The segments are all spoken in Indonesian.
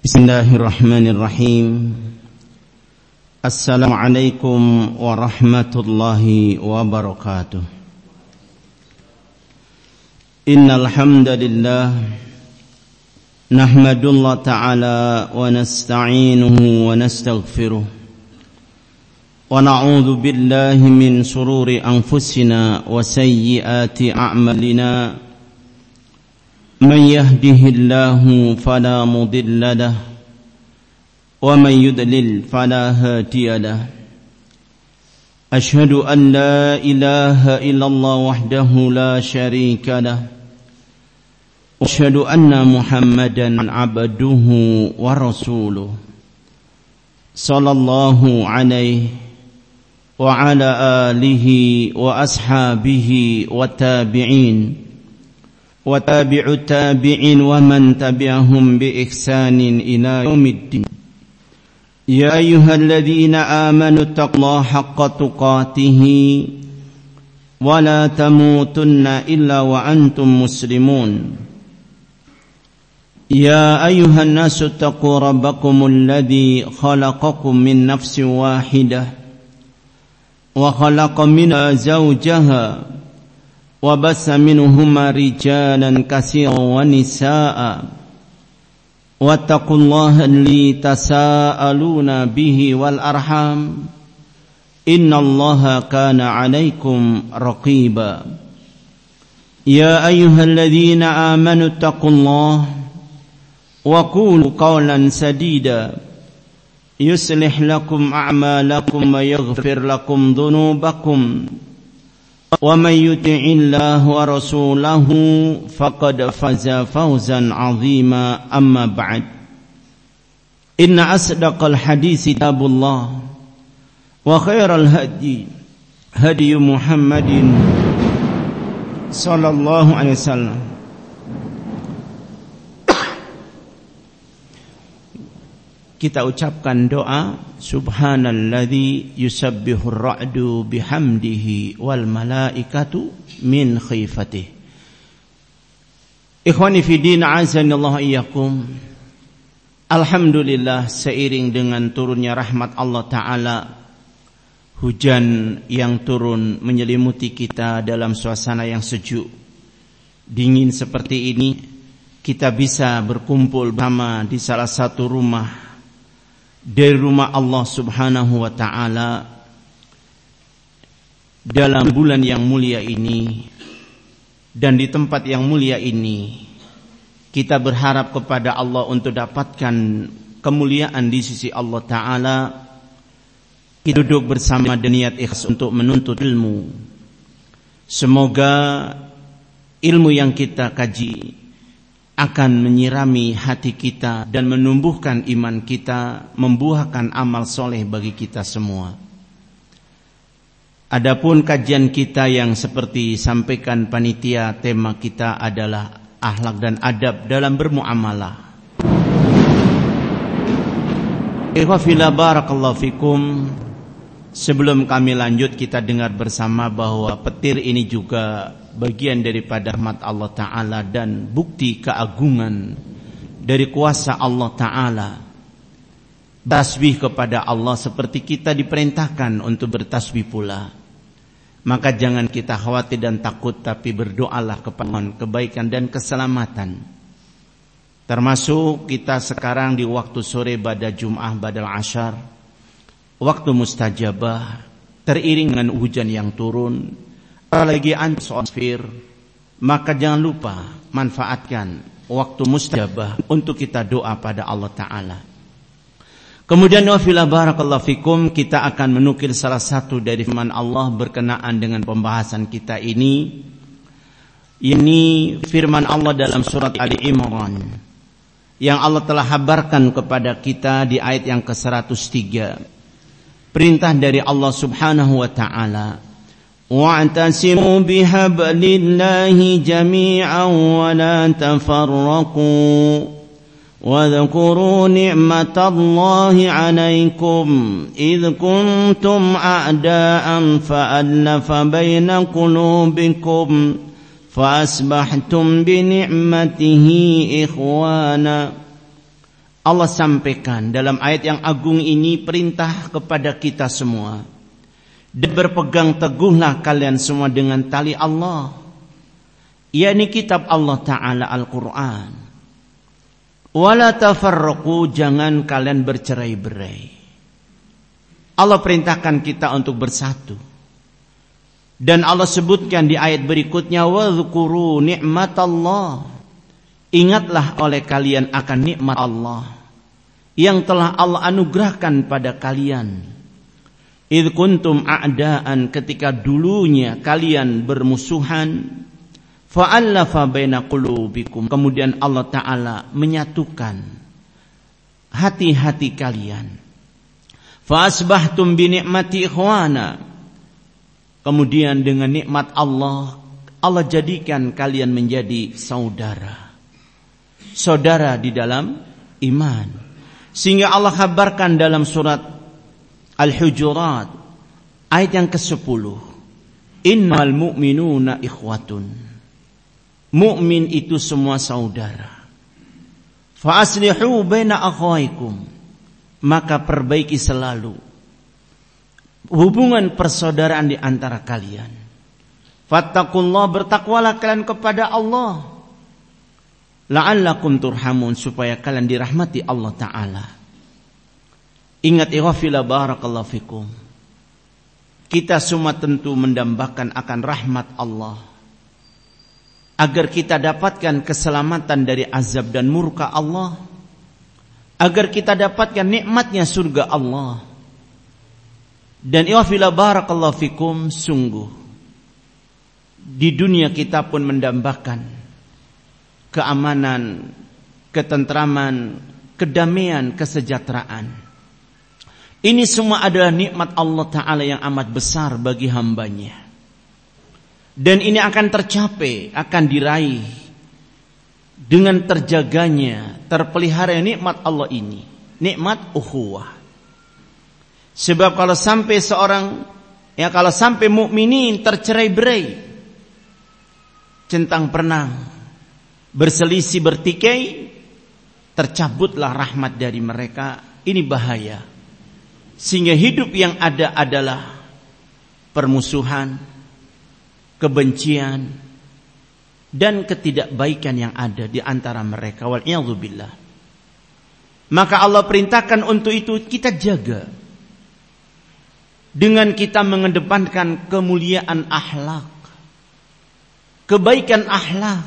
Bismillahirrahmanirrahim. Assalamualaikum warahmatullahi wabarakatuh. Innal hamdalillah nahmadullah ta'ala wa nasta'inuhu wa nastaghfiruh wa na'udzu billahi min shururi anfusina wa sayyiati a'malina. من يهده الله فلا مضل له ومن يضلل فلا هادي له أشهد أن لا إله إلا الله وحده لا شريك له وأشهد أن محمدا عبده ورسوله صلى الله عليه وعلى آله وأصحابه والتابعين وتابع التابعين ومن تبعهم بإحسان إلى يوم الدين. يا أيها الذين آمنوا اتقوا الله حق تقاته ولا تموتن إلا وأنتم مسلمون. يا أيها الناس اتقوا ربكم الذي خلقكم من نفس واحدة وخلق منها زوجها وبث منهما رجالا كثيرا ونساء واتقوا الله الذي تساءلون به والأرحام إن الله كان عليكم رقيبا. يا أيها الذين آمنوا اتقوا الله وقولوا قولا سديدا يصلح لكم أعمالكم ويغفر لكم ذنوبكم ومن يطع الله ورسوله فقد فاز فوزا عظيما. أما بعد إن أصدق الحديث كتاب الله وخير الهدي هدي محمد صلى الله عليه وسلم Kita ucapkan doa subhanalladzi yusabbihur ra'du bihamdihi wal malaikatu min khifatihi. Ikhwani fi din, azanillahu iyyakum. Alhamdulillah, seiring dengan turunnya rahmat Allah Ta'ala, hujan yang turun menyelimuti kita dalam suasana yang sejuk dingin seperti ini, kita bisa berkumpul bersama di salah satu rumah dari rumah Allah Subhanahu wa ta'ala dalam bulan yang mulia ini. Dan di tempat yang mulia ini kita berharap kepada Allah untuk dapatkan kemuliaan di sisi Allah Ta'ala. Kita duduk bersama dengan niat ikhlas untuk menuntut ilmu. Semoga ilmu yang kita kaji akan menyirami hati kita dan menumbuhkan iman kita, membuahkan amal soleh bagi kita semua. Adapun kajian kita yang seperti sampaikan panitia, tema kita adalah akhlak dan adab dalam bermuamalah. Ikhwafillah barakallahu fikum. Sebelum kami lanjut, kita dengar bersama bahwa petir ini juga bagian daripada rahmat Allah Ta'ala dan bukti keagungan dari kuasa Allah Ta'ala. Tasbih kepada Allah seperti kita diperintahkan untuk bertasbih pula. Maka jangan kita khawatir dan takut, tapi berdoalah kepada kebaikan dan keselamatan. Termasuk kita sekarang di waktu sore pada Jum'ah badal Ashar, waktu mustajabah, teriring dengan hujan yang turun, lagi ansfir, maka jangan lupa manfaatkan waktu mustajabah untuk kita doa pada Allah Ta'ala. Kemudian wafillah barakallahu fikum, kita akan menukil salah satu dari firman Allah berkenaan dengan pembahasan kita ini. Ini firman Allah dalam surat Ali Imran yang Allah telah habarkan kepada kita di ayat yang ke-103. Perintah dari Allah Subhanahu wa ta'ala, wa'tasimu bihablillahi jami'an wa la tafarraqu wa dhkuru ni'matallahi 'alaikum idh kuntum a'da'an fa'alafa baina qulubikum fa asbahtum bi ni'matihi ikhwana Allah sampaikan dalam ayat yang agung ini perintah kepada kita semua. Dan berpegang teguhlah kalian semua dengan tali Allah, yakni kitab Allah Ta'ala Al-Quran. Wala tafarraqu, jangan kalian bercerai-berai. Allah perintahkan kita untuk bersatu. Dan Allah sebutkan di ayat berikutnya, wadhkuru ni'matallah, ingatlah oleh kalian akan nikmat Allah yang telah Allah anugerahkan pada kalian. Idh kuntum a'daan, ketika dulunya kalian bermusuhan, fa'allafa baina qulubikum, kemudian Allah Ta'ala menyatukan hati-hati kalian. Fa'asbahtum bi ni'mati ikhwana, kemudian dengan nikmat Allah, Allah jadikan kalian menjadi saudara. Saudara di dalam iman. Sehingga Allah kabarkan dalam surat Al-Hujurat ayat yang ke-10, innamal mu'minuna ikhwatun, mukmin itu semua saudara. Fa aslihu baina akhawaikum, maka perbaiki selalu hubungan persaudaraan di antara kalian. Fattaqullah, bertakwalah kalian kepada Allah, la'allakum turhamun, supaya kalian dirahmati Allah Ta'ala. Ingat ikhwafillah barakallahu fikum, kita semua tentu mendambakan akan rahmat Allah, agar kita dapatkan keselamatan dari azab dan murka Allah, agar kita dapatkan nikmatnya surga Allah. Dan ikhwafillah barakallahu fikum, sungguh di dunia kita pun mendambakan keamanan, ketentraman, kedamaian, kesejahteraan. Ini semua adalah nikmat Allah Ta'ala yang amat besar bagi hambanya. Dan ini akan tercapai, akan diraih dengan terjaganya, terpelihara nikmat Allah ini, nikmat ukhuwah. Sebab kalau sampai kalau sampai mukminin tercerai-berai, centang perenang, berselisih, bertikai, tercabutlah rahmat dari mereka. Ini bahaya. Sehingga hidup yang ada adalah permusuhan, kebencian, dan ketidakbaikan yang ada di antara mereka. Wal'iyadzubillah. Maka Allah perintahkan untuk itu kita jaga dengan kita mengedepankan kemuliaan akhlak, kebaikan akhlak.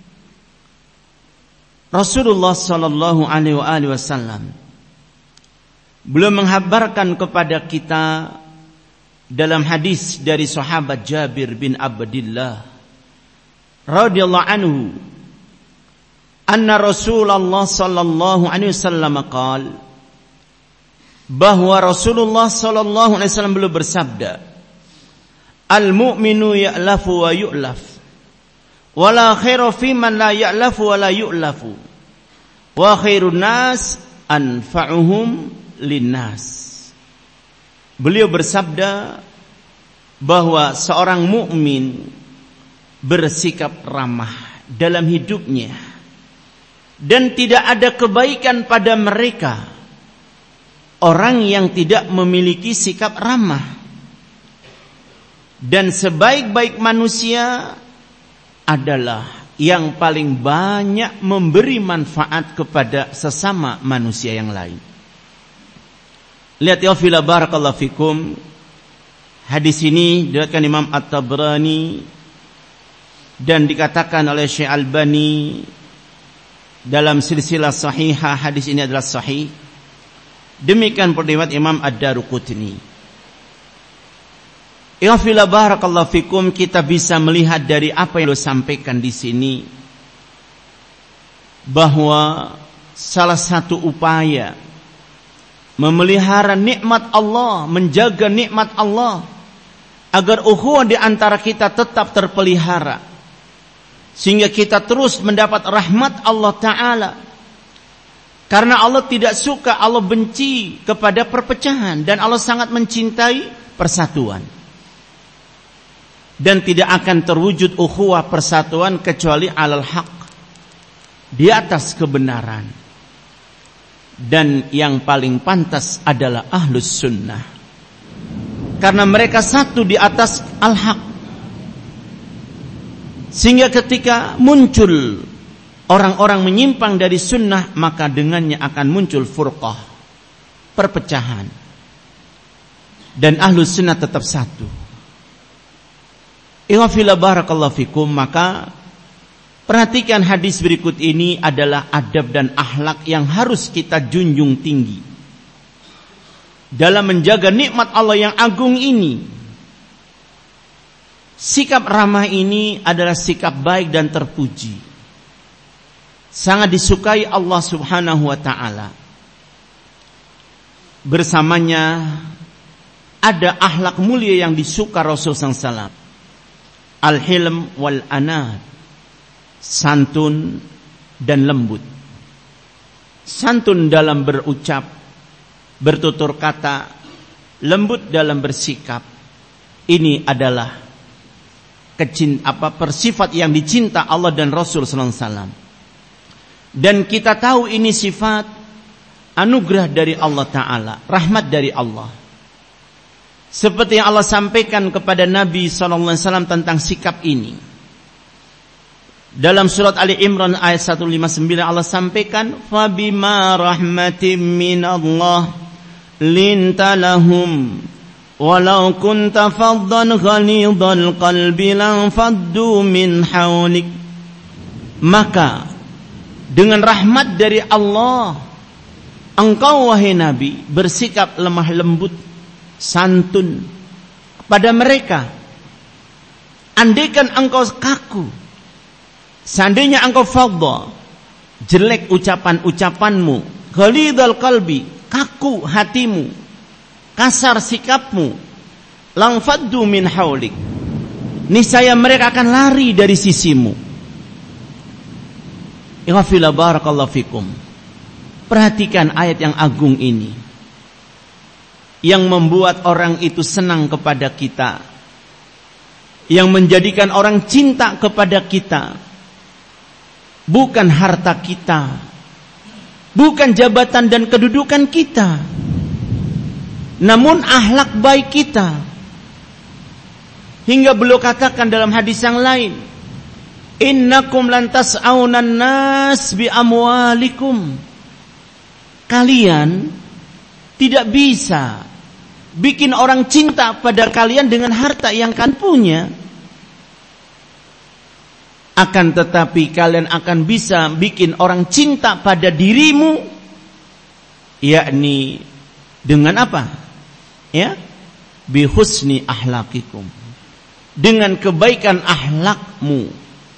Rasulullah sallallahu alaihi wasallam belum menghabarkan kepada kita dalam hadis dari sahabat Jabir bin Abdillah radhiyallahu anhu, anna Rasulullah sallallahu alaihi wasallam qaal, bahwa Rasulullah sallallahu alaihi wasallam beliau bersabda, al-mu'minu ya'lafu wa yu'laf, wa la khairu fi man la ya'lafu wa la yu'lafu, wa khairun nas anfa'uhum linnas. Beliau bersabda bahwa seorang mukmin bersikap ramah dalam hidupnya, dan tidak ada kebaikan pada mereka orang yang tidak memiliki sikap ramah. Dan sebaik-baik manusia adalah yang paling banyak memberi manfaat kepada sesama manusia yang lain. Lihat ya fila barakallahu fikum, hadis ini diriwayatkan Imam At-Tabrani dan dikatakan oleh Syekh Albani dalam silsilah sahihah, hadis ini adalah sahih. Demikian riwayat Imam Ad-Daruqutni. Ya fila barakallahu fikum, kita bisa melihat dari apa yang disampaikan di sini bahwa salah satu upaya memelihara nikmat Allah, menjaga nikmat Allah, agar ukhuwah di antara kita tetap terpelihara, sehingga kita terus mendapat rahmat Allah Ta'ala. Karena Allah tidak suka, Allah benci kepada perpecahan, dan Allah sangat mencintai persatuan. Dan tidak akan terwujud ukhuwah persatuan kecuali alal haq, di atas kebenaran. dan yang paling pantas adalah ahlus sunnah, karena mereka satu di atas al-haq. Sehingga ketika muncul orang-orang menyimpang dari sunnah, maka dengannya akan muncul furqah, perpecahan, dan ahlus sunnah tetap satu. Ighfirullah barakallahu fikum. Maka perhatikan hadis berikut ini adalah adab dan akhlak yang harus kita junjung tinggi dalam menjaga nikmat Allah yang agung ini. Sikap ramah ini adalah sikap baik dan terpuji, sangat disukai Allah subhanahu wa ta'ala. Bersamanya ada akhlak mulia yang disuka Rasul SAW, al-hilm wal anad, santun dan lembut. Santun dalam berucap, bertutur kata, lembut dalam bersikap. Ini adalah persifat yang dicinta Allah dan Rasul sallallahu alaihi wasallam. Dan kita tahu ini sifat anugerah dari Allah Ta'ala, rahmat dari Allah. Seperti yang Allah sampaikan kepada Nabi sallallahu alaihi wasallam tentang sikap ini. Dalam surat Ali Imran ayat 159 Allah sampaikan, "Fabima rahmatin minallah linta lahum walau kunta faddan ghalidhal qalbi lan faddu min hawlik." Maka dengan rahmat dari Allah, engkau wahai Nabi bersikap lemah lembut, santun pada mereka. Andaikan engkau kaku, seandainya engkau fadha, jelek ucapan-ucapanmu, ghalidhal qalbi, kaku hatimu, kasar sikapmu, lang faddu min haulik, niscaya mereka akan lari dari sisimu. Ighfirullah barakallahu fikum. Perhatikan ayat yang agung ini, yang membuat orang itu senang kepada kita, yang menjadikan orang cinta kepada kita. Bukan harta kita, bukan jabatan dan kedudukan kita, namun akhlak baik kita. Hingga beliau katakan dalam hadis yang lain, innakum lan tas'aunan nas bi amwalikum. Kalian tidak bisa bikin orang cinta pada kalian dengan harta yang kalian punya. Akan tetapi kalian akan bisa bikin orang cinta pada dirimu, yakni dengan apa? Ya, bihusni ahlakikum, dengan kebaikan akhlakmu,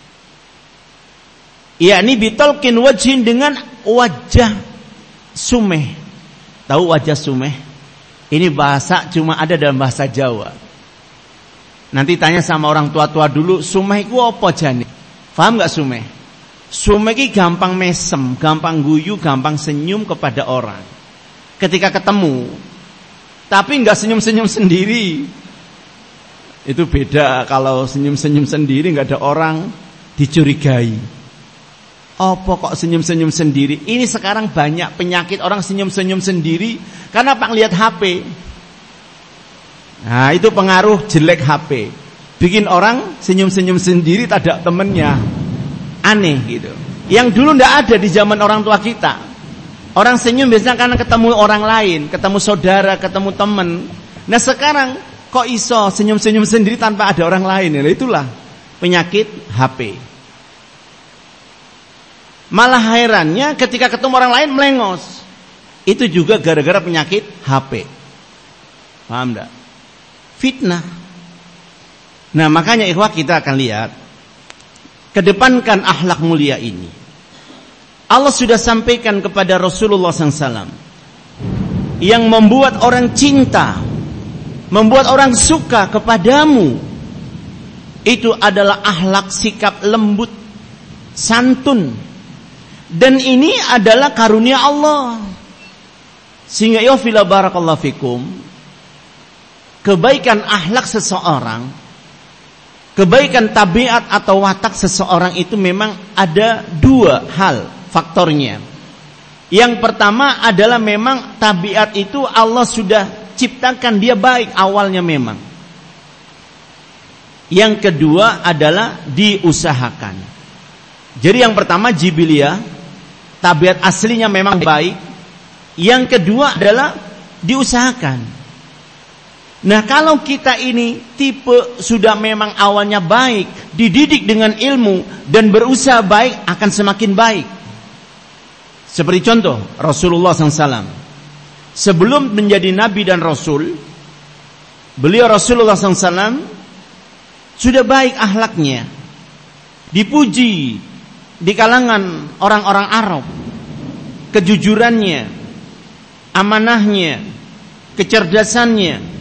yakni bitalqin wajhin, dengan wajah sumeh. Tahu wajah sumeh? Ini bahasa cuma ada dalam bahasa Jawa. Nanti tanya sama orang tua-tua dulu, sumeh itu apa jane? Paham gak sumeh? Sumeh ini gampang mesem, gampang guyu, gampang senyum kepada orang ketika ketemu, tapi gak senyum-senyum sendiri. Itu beda. Kalau senyum-senyum sendiri gak ada orang, dicurigai. Apa kok senyum-senyum sendiri? Ini sekarang banyak penyakit orang senyum-senyum sendiri karena apa? Lihat HP. Nah, itu pengaruh jelek HP. Bikin orang senyum-senyum sendiri, tak ada temennya. Aneh gitu. Yang dulu ndak ada di zaman orang tua kita. Orang senyum biasanya karena ketemu orang lain, ketemu saudara, ketemu teman. Nah sekarang kok iso senyum-senyum sendiri tanpa ada orang lain? Nah, itulah penyakit HP. Malah herannya ketika ketemu orang lain melengos. Itu juga gara-gara penyakit HP. Paham enggak? Fitnah. Nah makanya ikhwah, kita akan lihat, kedepankan akhlak mulia ini. Allah sudah sampaikan kepada Rasulullah SAW, yang membuat orang cinta, membuat orang suka kepadamu, itu adalah akhlak sikap lembut, santun. Dan ini adalah karunia Allah. Sehingga ya fila barakallahu fikum, kebaikan akhlak seseorang, kebaikan tabiat atau watak seseorang itu memang ada dua hal faktornya. Yang pertama adalah memang tabiat itu Allah sudah ciptakan dia baik awalnya memang. Yang kedua adalah diusahakan. Jadi yang pertama jibiliyah, tabiat aslinya memang baik. Yang kedua adalah diusahakan. Nah, kalau kita ini tipe sudah memang awalnya baik, dididik dengan ilmu dan berusaha baik, akan semakin baik. Seperti contoh Rasulullah SAW, sebelum menjadi Nabi dan Rasul, beliau Rasulullah SAW sudah baik akhlaknya, dipuji di kalangan orang-orang Arab, kejujurannya, amanahnya, kecerdasannya.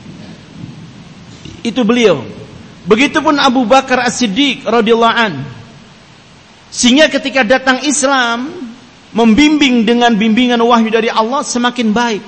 Itu beliau. Begitupun Abu Bakar As-Siddiq radhiyallahu an. Sehingga ketika datang Islam, membimbing dengan bimbingan wahyu dari Allah, semakin baik.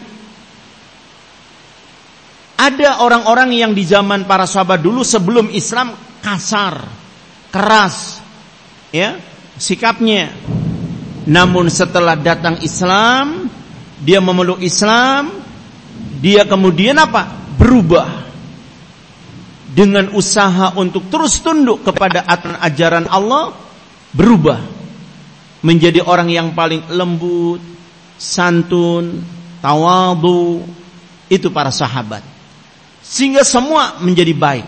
Ada orang-orang yang di zaman para sahabat dulu sebelum Islam kasar, keras, ya, sikapnya. Namun setelah datang Islam, dia memeluk Islam, dia kemudian apa? Berubah. Dengan usaha untuk terus tunduk kepada ajaran Allah, berubah menjadi orang yang paling lembut, santun, tawadhu. Itu para sahabat. Sehingga semua menjadi baik.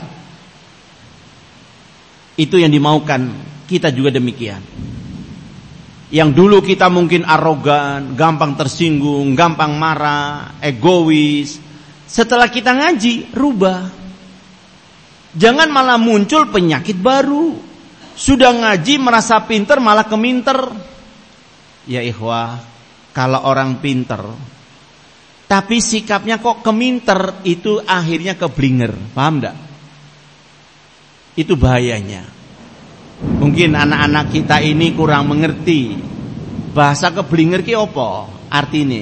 Itu yang dimaukan kita juga demikian. Yang dulu kita mungkin arogan, gampang tersinggung, gampang marah, egois. Setelah kita ngaji, rubah. Jangan malah muncul penyakit baru. Sudah ngaji merasa pinter malah keminter. Ya ikhwah, kalau orang pinter tapi sikapnya kok keminter, itu akhirnya keblinger. Paham enggak? Itu bahayanya. Mungkin anak-anak kita ini kurang mengerti bahasa keblinger ki apa artinya.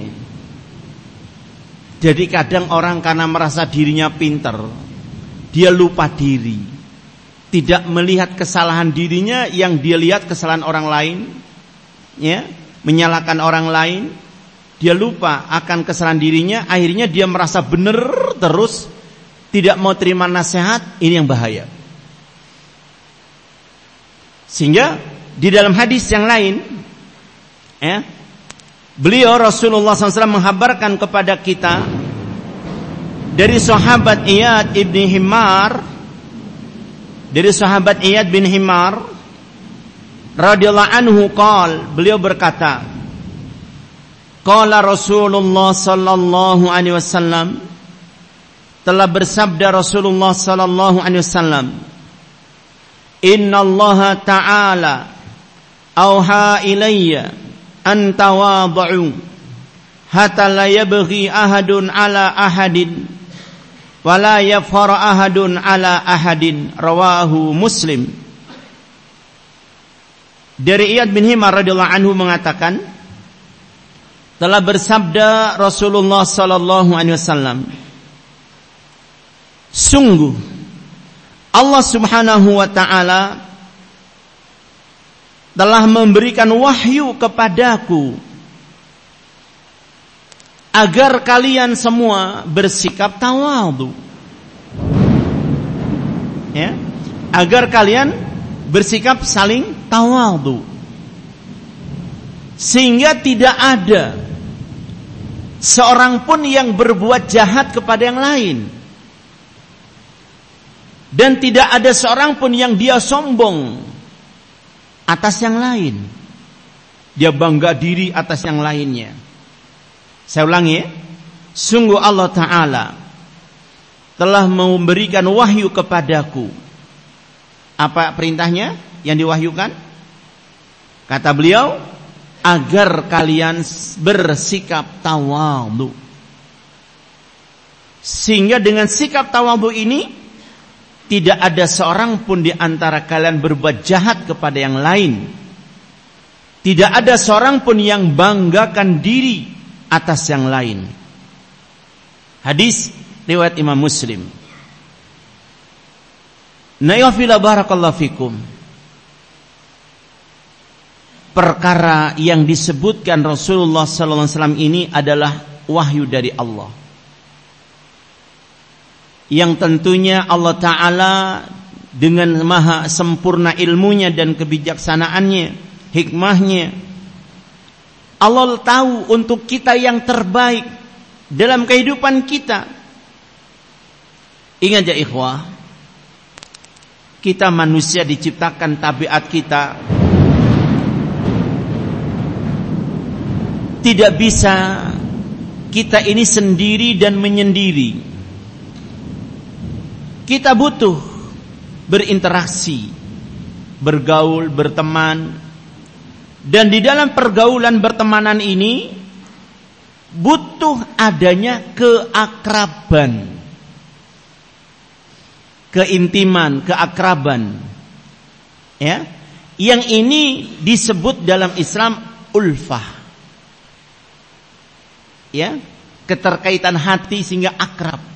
Jadi kadang orang karena merasa dirinya pinter, dia lupa diri, tidak melihat kesalahan dirinya, yang dia lihat kesalahan orang lain, ya, menyalahkan orang lain. Dia lupa akan kesalahan dirinya, akhirnya dia merasa benar terus, tidak mau terima nasihat. Ini yang bahaya. Sehingga di dalam hadis yang lain, ya, beliau Rasulullah SAW menghabarkan kepada kita dari sahabat Iyad ibn Himar, dari sahabat Iyad bin Himar radhiyallahu anhu qala, beliau berkata, qala Rasulullah sallallahu alaihi wasallam, telah bersabda Rasulullah sallallahu alaihi wasallam, innallaha ta'ala auha ilayya an tawadhu hatta la yabghi ahadun ala ahadin wala yafara ahadun ala ahadin, rawahu Muslim. Dari Iyad bin Himar radhiyallahu anhu mengatakan, telah bersabda Rasulullah sallallahu alaihi wasallam, sungguh Allah Subhanahu wa taala telah memberikan wahyu kepadaku agar kalian semua bersikap tawadhu. Ya, agar kalian bersikap saling tawadhu. Sehingga tidak ada seorang pun yang berbuat jahat kepada yang lain. Dan tidak ada seorang pun yang dia sombong atas yang lain. Dia bangga diri atas yang lainnya. Saya ulangi ya. Sungguh Allah Ta'ala telah memberikan wahyu kepadaku. Apa perintahnya yang diwahyukan? Kata beliau, agar kalian bersikap tawadhu. Sehingga dengan sikap tawadhu ini, tidak ada seorang pun di antara kalian berbuat jahat kepada yang lain. Tidak ada seorang pun yang banggakan diri atas yang lain. Hadis riwayat Imam Muslim. Na'yafila barakallahu fikum. perkara yang disebutkan Rasulullah sallallahu alaihi wasallam ini adalah wahyu dari Allah, yang tentunya Allah Ta'ala dengan maha sempurna ilmunya dan kebijaksanaannya, hikmahnya, Allah tahu untuk kita yang terbaik dalam kehidupan kita. Ingat ya ikhwah, kita manusia diciptakan tabiat kita tidak bisa kita ini sendiri dan menyendiri. Kita butuh berinteraksi, bergaul, berteman. Dan di dalam pergaulan bertemanan ini butuh adanya keakraban, keintiman, keakraban. Ya, yang ini disebut dalam Islam ulfah. Ya, keterkaitan hati sehingga akrab.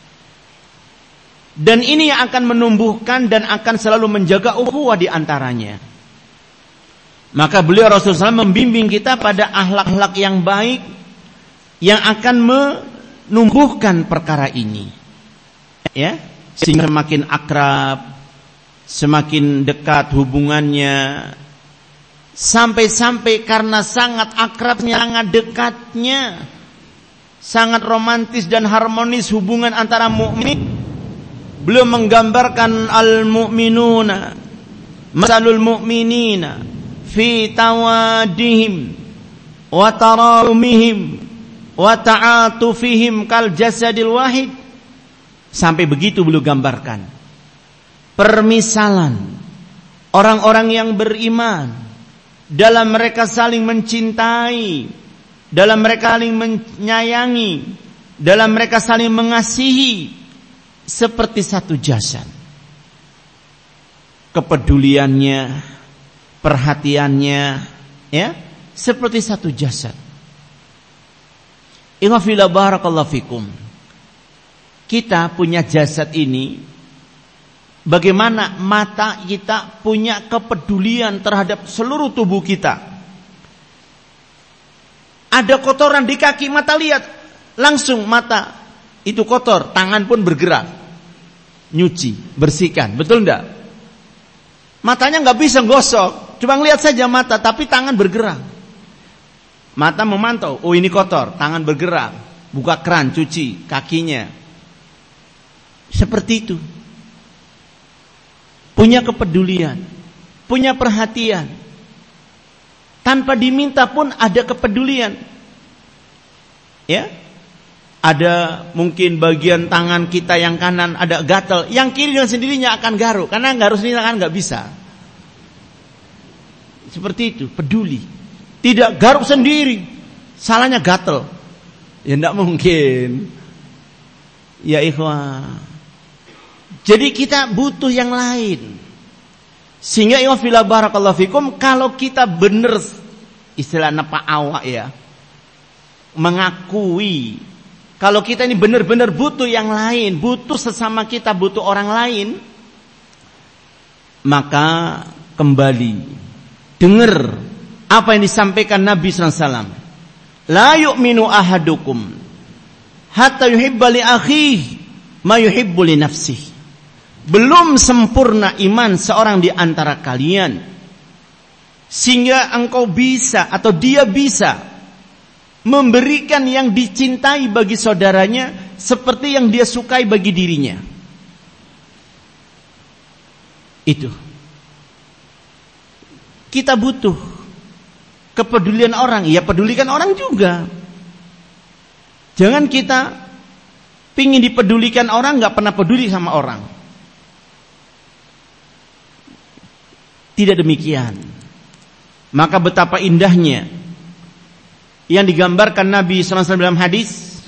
Dan ini yang akan menumbuhkan dan akan selalu menjaga ukhuwah di antaranya. Maka beliau Rasulullah SAW membimbing kita pada akhlak-akhlak yang baik yang akan menumbuhkan perkara ini. Ya, sehingga semakin akrab, semakin dekat hubungannya, sampai-sampai karena sangat akrabnya, sangat dekatnya, sangat romantis dan harmonis hubungan antara mukmin. Beliau menggambarkan al-mu'minuna masalul mu'minina fi tawadihim wa tarahumihim wa ta'atufihim kal jasadil wahid. Sampai begitu beliau gambarkan permisalan orang-orang yang beriman dalam mereka saling mencintai, dalam mereka saling menyayangi, dalam mereka saling mengasihi seperti satu jasad. Kepeduliannya, perhatiannya, ya, seperti satu jasad. Ighfirullah barakallahu fikum. Kita punya jasad ini, bagaimana mata kita punya kepedulian terhadap seluruh tubuh kita. Ada kotoran di kaki, mata lihat, langsung mata itu kotor, tangan pun bergerak, nyuci, bersihkan, betul enggak? Matanya nggak bisa gosok, cuma ngeliat saja mata, tapi tangan bergerak. Mata memantau, oh ini kotor, tangan bergerak, buka keran, cuci kakinya. Seperti itu. Punya kepedulian, punya perhatian. Tanpa diminta pun ada kepedulian. Ya, ada mungkin bagian tangan kita yang kanan ada gatal, yang kiri dengan sendirinya akan garuk, karena garuk sendiri kan nggak bisa. Seperti itu, peduli. Tidak garuk sendiri, salahnya gatal. Ya tidak mungkin. Ya ikhwah. Jadi kita butuh yang lain. Sehingga ikhwah barakallahu fikum, kalau kita benar istilahnya Pak Awak ya, mengakui kalau kita ini benar-benar butuh yang lain, butuh sesama kita, butuh orang lain, maka kembali dengar apa yang disampaikan Nabi sallallahu alaihi wasallam. La yu'minu ahadukum hatta yuhibba li akhihi ma yuhibbu li nafsihi. Belum sempurna iman seorang di antara kalian sehingga engkau bisa atau dia bisa memberikan yang dicintai bagi saudaranya seperti yang dia sukai bagi dirinya. Itu. Kita butuh kepedulian orang, ya pedulikan orang juga. Jangan kita pingin dipedulikan orang, gak pernah peduli sama orang. Tidak demikian. Maka betapa indahnya yang digambarkan Nabi sallallahu alaihi wasallam dalam hadis,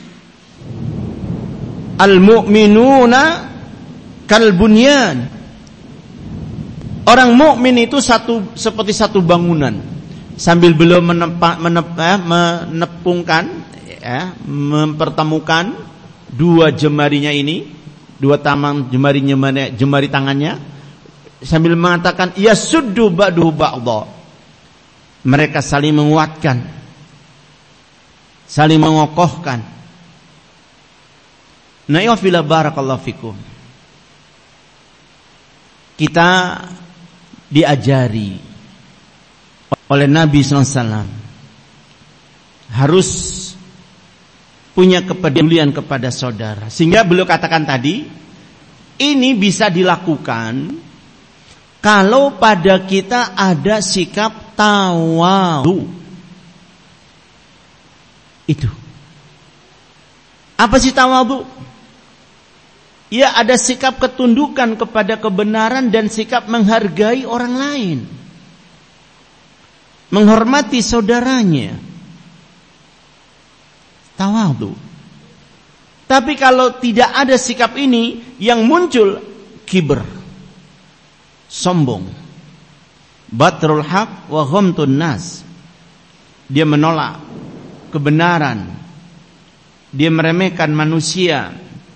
al-mu'minuna kal bunyan. Orang mukmin itu seperti satu bangunan. Sambil beliau menepungkan, ya, mempertemukan dua jemarinya ini, dua tamang jemari tangannya, sambil mengatakan yasuddu ba'duhu ba'dha. Mereka saling menguatkan, saling mengokohkan. Nah, ya barakallahu fikum. Kita diajari oleh Nabi SAW harus punya kepedulian kepada saudara. Sehingga beliau katakan tadi, ini bisa dilakukan kalau pada kita ada sikap tawadu. Itu. Apa sih tawadu? Ya, ada sikap ketundukan kepada kebenaran dan sikap menghargai orang lain. Menghormati saudaranya. Tawadu. Tapi kalau tidak ada sikap ini, yang muncul kibr, sombong, batrul haq wa ghamtun nas. Dia menolak kebenaran, dia meremehkan manusia.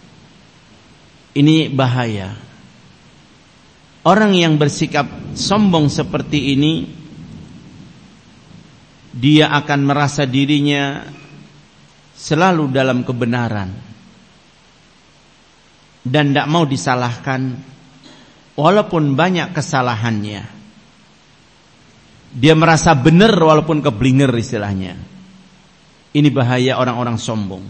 Ini bahaya. Orang yang bersikap sombong seperti ini, dia akan merasa dirinya selalu dalam kebenaran dan tidak mau disalahkan walaupun banyak kesalahannya. Dia merasa benar walaupun keblinger istilahnya. Ini bahaya orang-orang sombong.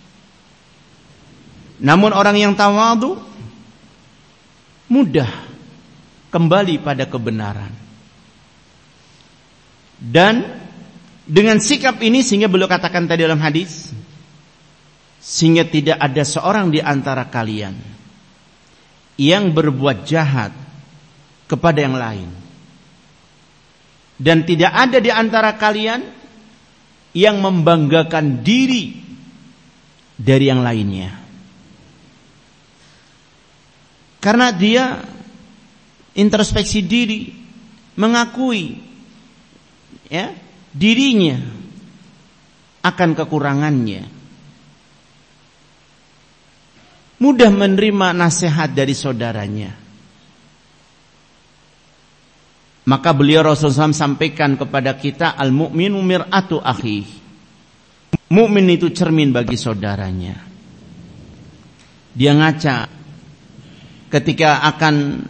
Namun orang yang tawadu mudah kembali pada kebenaran. Dan dengan sikap ini sehingga beliau katakan tadi dalam hadis, sehingga tidak ada seorang di antara kalian yang berbuat jahat kepada yang lain, dan tidak ada di antara kalian yang membanggakan diri dari yang lainnya. Karena dia introspeksi diri, mengakui ya dirinya akan kekurangannya. Mudah menerima nasihat dari saudaranya. Maka beliau Rasulullah SAW sampaikan kepada kita, al-mu'minu mir'atu akhi. Mukmin itu cermin bagi saudaranya. Dia ngaca ketika akan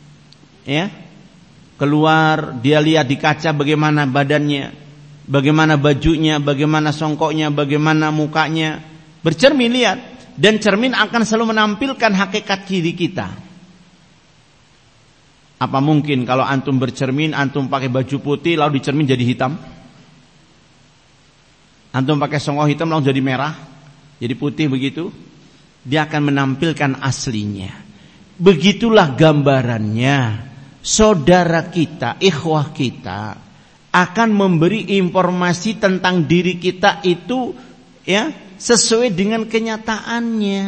keluar, dia lihat di kaca bagaimana badannya, bagaimana bajunya, bagaimana songkoknya, bagaimana mukanya. Bercermin, lihat. Dan cermin akan selalu menampilkan hakikat diri kita. Apa mungkin kalau antum bercermin, antum pakai baju putih lalu di cermin jadi hitam? Antum pakai songkok hitam lalu jadi merah, jadi putih begitu? Dia akan menampilkan aslinya. Begitulah gambarannya. Saudara kita, ikhwah kita akan memberi informasi tentang diri kita itu sesuai dengan kenyataannya.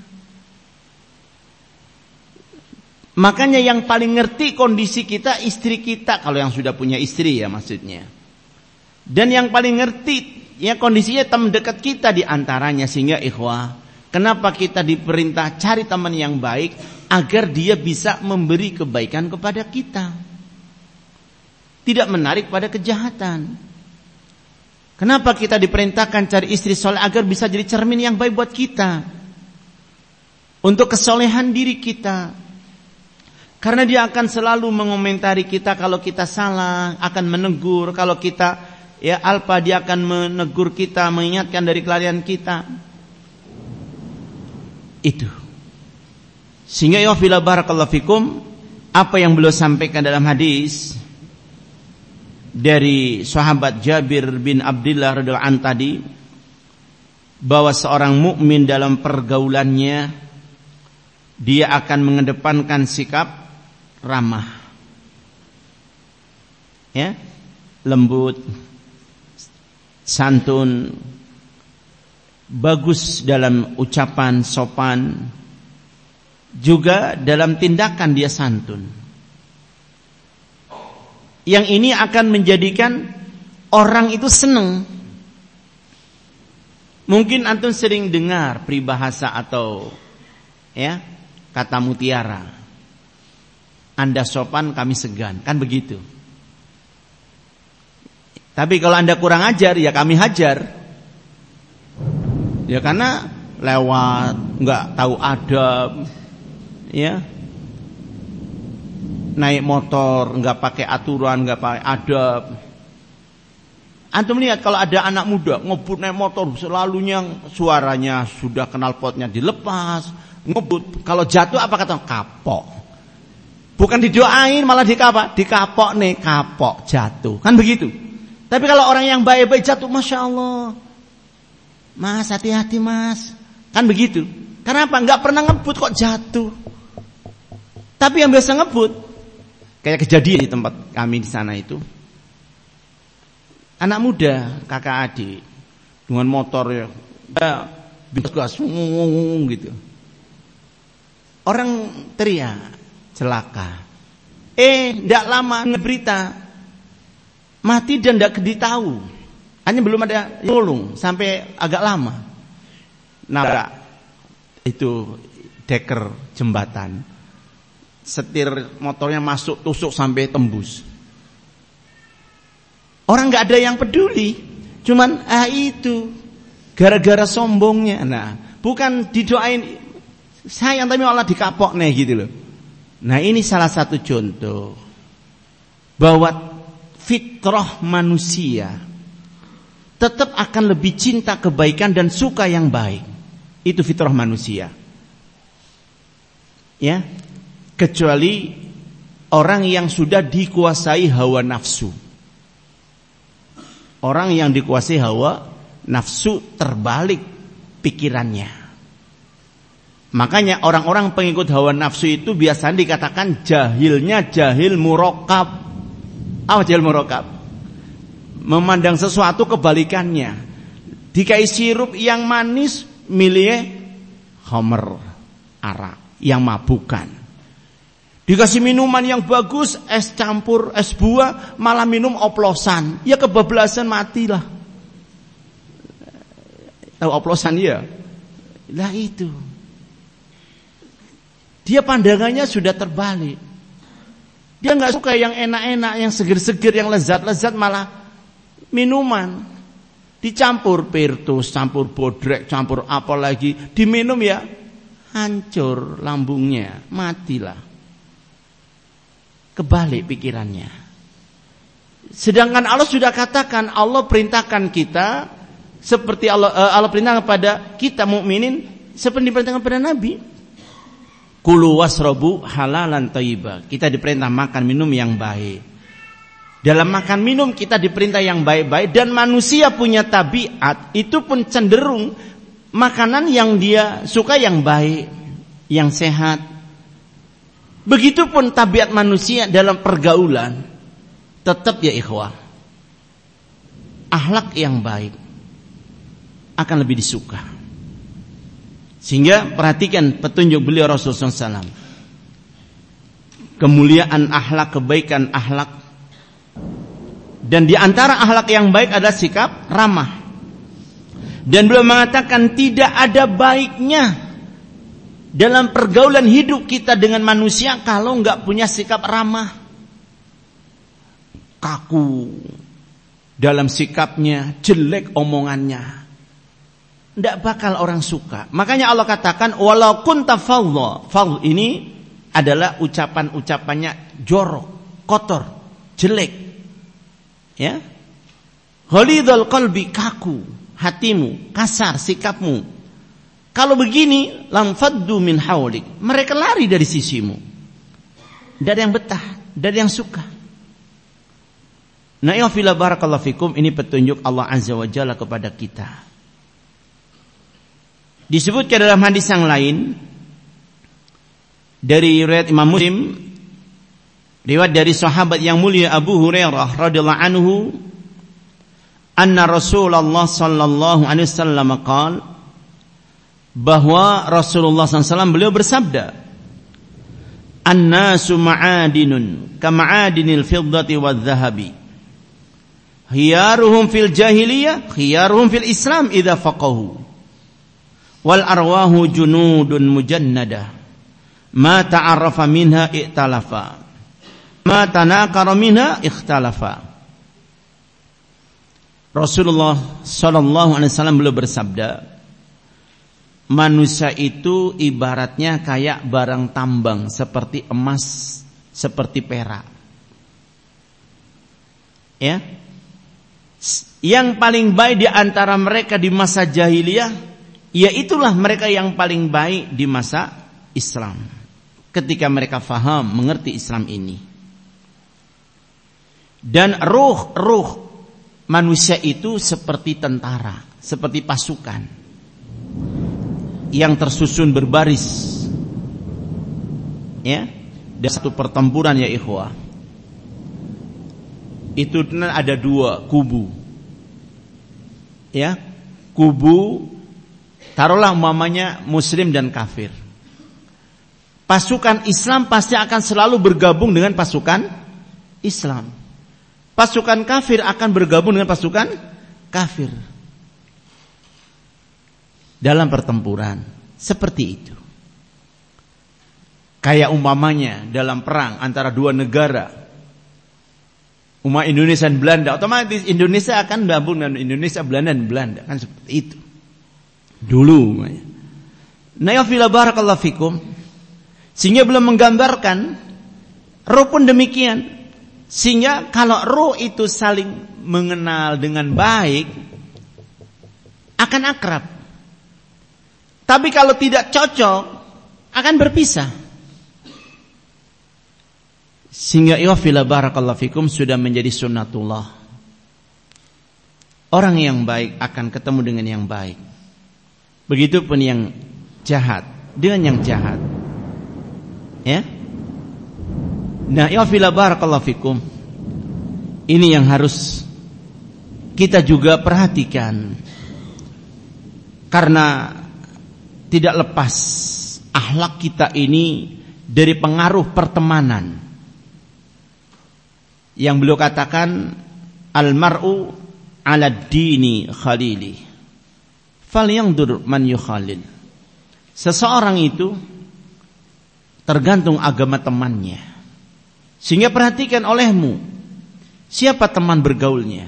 Makanya yang paling ngerti kondisi kita istri kita, kalau yang sudah punya istri ya maksudnya. Dan yang paling ngerti kondisinya teman dekat kita di antaranya. Sehingga ikhwah, kenapa kita diperintah cari teman yang baik, agar dia bisa memberi kebaikan kepada kita, tidak menarik pada kejahatan. Kenapa kita diperintahkan cari istri soleh? Agar bisa jadi cermin yang baik buat kita, untuk kesolehan diri kita. Karena dia akan selalu mengomentari kita kalau kita salah, akan menegur. Kalau kita alpa, dia akan menegur kita, mengingatkan dari kelalian kita. Itu. Sehingga ya fila barakallahu fikum, apa yang beliau sampaikan dalam hadis dari sahabat Jabir bin Abdullah radhiyallahu anhu tadi, bahwa seorang mukmin dalam pergaulannya dia akan mengedepankan sikap ramah, lembut, santun, bagus dalam ucapan, sopan, juga dalam tindakan dia santun. Yang ini akan menjadikan orang itu senang. Mungkin antum sering dengar peribahasa atau kata mutiara, Anda sopan kami segan, kan begitu. Tapi kalau Anda kurang ajar, ya kami hajar. Ya karena lewat, nggak tahu adab, ya. Naik motor, nggak pakai aturan, nggak pakai adab. Antum lihat kalau ada anak muda ngebut naik motor, selalunya suaranya sudah knalpotnya dilepas, ngebut. Kalau jatuh apa kata? Kapok. Bukan didoain malah dikapok nih, kapok jatuh. Kan begitu. Tapi kalau orang yang baik-baik jatuh, Masya Allah, Mas hati-hati Mas. Kan begitu. Kenapa? Nggak pernah ngebut kok jatuh. Tapi yang biasa ngebut, kayak kejadian di tempat kami di sana itu, anak muda, kakak adik, dengan motor ya, gas gitu. Orang teriak, celaka. Tidak lama berita, mati dan tidak ditahu. Hanya belum ada tolong sampai agak lama. Nabrak itu deker jembatan. Setir motornya masuk tusuk sampai tembus. Orang nggak ada yang peduli, cuman itu gara-gara sombongnya. Nah, bukan didoain sayang tapi malah dikapok nih gitu loh. Nah, ini salah satu contoh bahwa fitrah manusia tetap akan lebih cinta kebaikan dan suka yang baik. Itu fitrah manusia. Ya, kecuali orang yang sudah dikuasai hawa nafsu. Orang yang dikuasai hawa nafsu terbalik pikirannya. Makanya orang-orang pengikut hawa nafsu itu biasanya dikatakan jahilnya jahil murakkab. Apa jahil murakkab? Memandang sesuatu kebalikannya. Dikai sirup yang manis milih khamr, arak yang mabukan. Dikasih minuman yang bagus, es campur, es buah, malah minum oplosan. Ya kebablasan matilah. Tahu oplosan ya? Lah itu. Dia pandangannya sudah terbalik. Dia nggak suka yang enak-enak, yang seger-seger, yang lezat-lezat, malah minuman. Dicampur pirtus, campur bodrek, campur apa lagi. Diminum ya, hancur lambungnya, matilah. Kebalik pikirannya. Sedangkan Allah sudah katakan, Allah perintahkan kita seperti Allah perintahkan kepada kita mukminin seperti diperintahkan kepada Nabi. Kulu wasrobu halalan thayyiba. Kita diperintah makan minum yang baik. Dalam makan minum kita diperintah yang baik-baik, dan manusia punya tabiat itu pun cenderung makanan yang dia suka yang baik, yang sehat. Begitupun tabiat manusia dalam pergaulan. Tetap ya ikhwah, akhlak yang baik akan lebih disuka. Sehingga perhatikan petunjuk beliau Rasulullah SAW. Kemuliaan akhlak, kebaikan akhlak. Dan di antara akhlak yang baik adalah sikap ramah. Dan beliau mengatakan tidak ada baiknya dalam pergaulan hidup kita dengan manusia kalau enggak punya sikap ramah. Kaku dalam sikapnya, jelek omongannya, tidak bakal orang suka. Makanya Allah katakan walau kunta fadha. Fadh ini adalah ucapan-ucapannya jorok, kotor, jelek. Ya. Ghalidhal qalbi, kaku hatimu, kasar sikapmu. Kalau begini, lam faddu min haulik, mereka lari dari sisimu. Dari yang betah, dari yang suka. Nah, ya fillah barakallahu fikum, ini petunjuk Allah Azza wa Jalla kepada kita. Disebutkan dalam hadis yang lain dari riwayat Imam Muslim, riwayat dari sahabat yang mulia Abu Hurairah radhiyallahu anhu, anna Rasulullah sallallahu alaihi wasallam qala, bahwa Rasulullah SAW beliau bersabda, an-nasu ma'adinun kama'adinil fiddati wadh-dhahabi, khiyaruhum fil jahiliyah khiyaruhum fil islam idza faqahu, wal arwahu junudun mujannadah, ma ta'arrafa minha i'talafa, ma tanakara minha ikhtalafa. Rasulullah sallallahu alaihi wasallam beliau bersabda, manusia itu ibaratnya kayak barang tambang, seperti emas, seperti perak. Ya. Yang paling baik di antara mereka di masa jahiliyah, yaitulah mereka yang paling baik di masa Islam. Ketika mereka faham, mengerti Islam ini. Dan ruh manusia itu seperti tentara, seperti pasukan yang tersusun berbaris. Ya, ada satu pertempuran ya ikhwah. Itu ada dua kubu. Ya, kubu taruhlah umpamanya muslim dan kafir. Pasukan Islam pasti akan selalu bergabung dengan pasukan Islam. Pasukan kafir akan bergabung dengan pasukan kafir dalam pertempuran seperti itu. Kayak umpamanya dalam perang antara dua negara, Indonesia dan Belanda, otomatis Indonesia akan gabung dengan Indonesia, Belanda dan Belanda, kan seperti itu dulu. Nah ya fila barakallahu fikum, sehingga belum menggambarkan roh pun demikian. Sehingga kalau roh itu saling mengenal dengan baik, akan akrab. Tapi kalau tidak cocok, akan berpisah. Sehingga iwafila barakallahu fikum sudah menjadi sunnatullah. Orang yang baik akan ketemu dengan yang baik. Begitupun yang jahat dengan yang jahat. Ya. Nah, ya fila barakallahu fikum. Ini yang harus kita juga perhatikan. Karena tidak lepas akhlak kita ini dari pengaruh pertemanan. Yang beliau katakan al-mar'u 'ala dini khalili. Falyanzur man yukhalil. Seseorang itu tergantung agama temannya. Sehingga perhatikan olehmu siapa teman bergaulnya.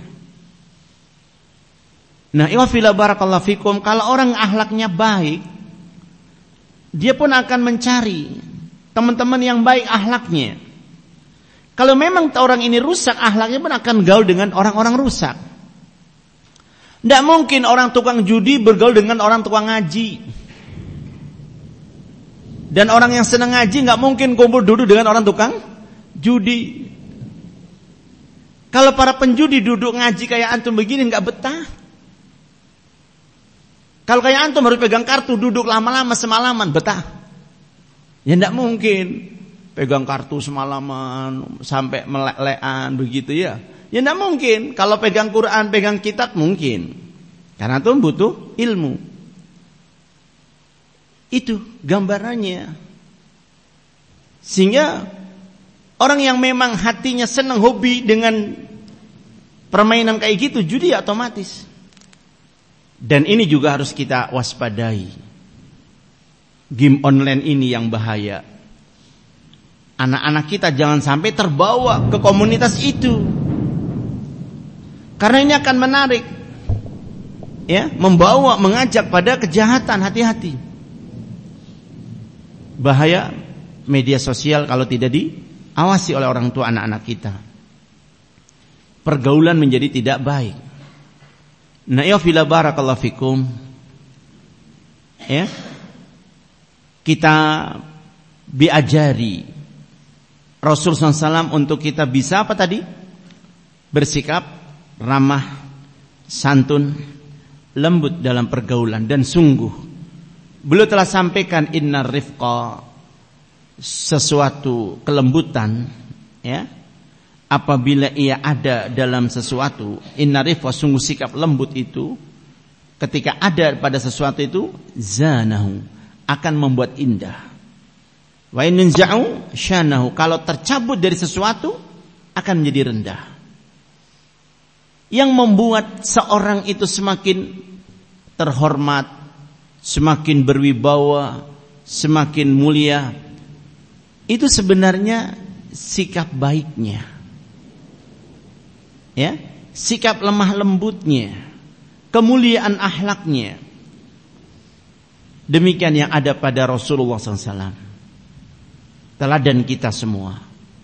Nah, iwafila barakallahu fikum, kalau orang akhlaknya baik, dia pun akan mencari teman-teman yang baik akhlaknya. Kalau memang orang ini rusak akhlaknya, pun akan gaul dengan orang-orang rusak. Tidak mungkin orang tukang judi bergaul dengan orang tukang ngaji. Dan orang yang senang ngaji nggak mungkin kumpul duduk dengan orang tukang judi. Kalau para penjudi duduk ngaji kayak antum begini nggak betah. Kalau kayak antum harus pegang kartu duduk lama-lama semalaman, betah? Ya nggak mungkin pegang kartu semalaman sampai melek-lekan begitu ya. Ya nggak mungkin. Kalau pegang Quran, pegang kitab mungkin. Karena antum butuh ilmu. Itu gambarannya. Sehingga orang yang memang hatinya senang hobi dengan permainan kayak gitu, judi otomatis. Dan ini juga harus kita waspadai. Game online ini yang bahaya. Anak-anak kita jangan sampai terbawa ke komunitas itu. Karena ini akan menarik. Ya, membawa, mengajak pada kejahatan, hati-hati. Bahaya media sosial kalau tidak diawasi oleh orang tua anak-anak kita. Pergaulan menjadi tidak baik. Nah, ya fila barakallahu fikum. Ya. Kita diajari Rasulullah SAW untuk kita bisa apa tadi? Bersikap ramah, santun, lembut dalam pergaulan. Dan sungguh beliau telah sampaikan innar rifqa, sesuatu kelembutan, ya, apabila ia ada dalam sesuatu, innar rifqa, sungguh sikap lembut itu ketika ada pada sesuatu itu, zanahu, akan membuat indah. Wa in za'u syanahu, kalau tercabut dari sesuatu akan menjadi rendah. Yang membuat seorang itu semakin terhormat, semakin berwibawa, semakin mulia, itu sebenarnya sikap baiknya. Ya, sikap lemah lembutnya, kemuliaan akhlaknya. Demikian yang ada pada Rasulullah SAW. Teladan kita semua.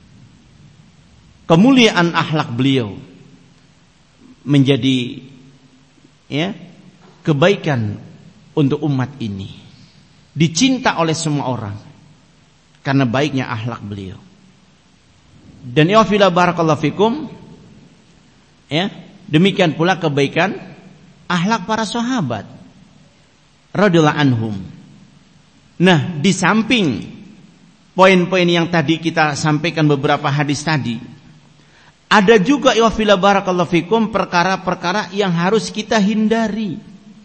Kemuliaan akhlak beliau menjadi kebaikan untuk umat ini. Dicinta oleh semua orang karena baiknya akhlak beliau. Dan ya fila barakallahu fikum, demikian pula kebaikan akhlak para sahabat radhiyallahu anhum. Nah, di samping poin-poin yang tadi kita sampaikan beberapa hadis tadi, ada juga ya fila barakallahu fikum perkara-perkara yang harus kita hindari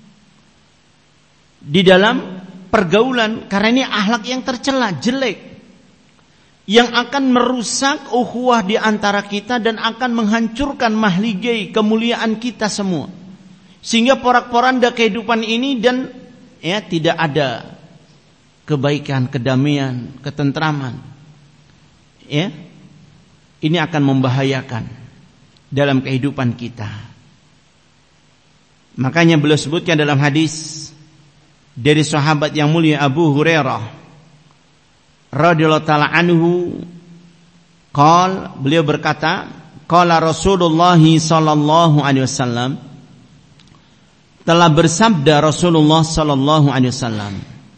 di dalam pergaulan, karena ini akhlak yang tercela, jelek, yang akan merusak ukhuwah di antara kita dan akan menghancurkan mahligai kemuliaan kita semua, sehingga porak-poranda kehidupan ini dan tidak ada kebaikan, kedamaian, ketentraman. Ini akan membahayakan dalam kehidupan kita. Makanya beliau sebutkan dalam hadis dari sahabat yang mulia Abu Hurairah radhiyallahu taala anhu, beliau berkata, qala Rasulullah sallallahu alaihi wasallam, telah bersabda Rasulullah sallallahu alaihi wasallam,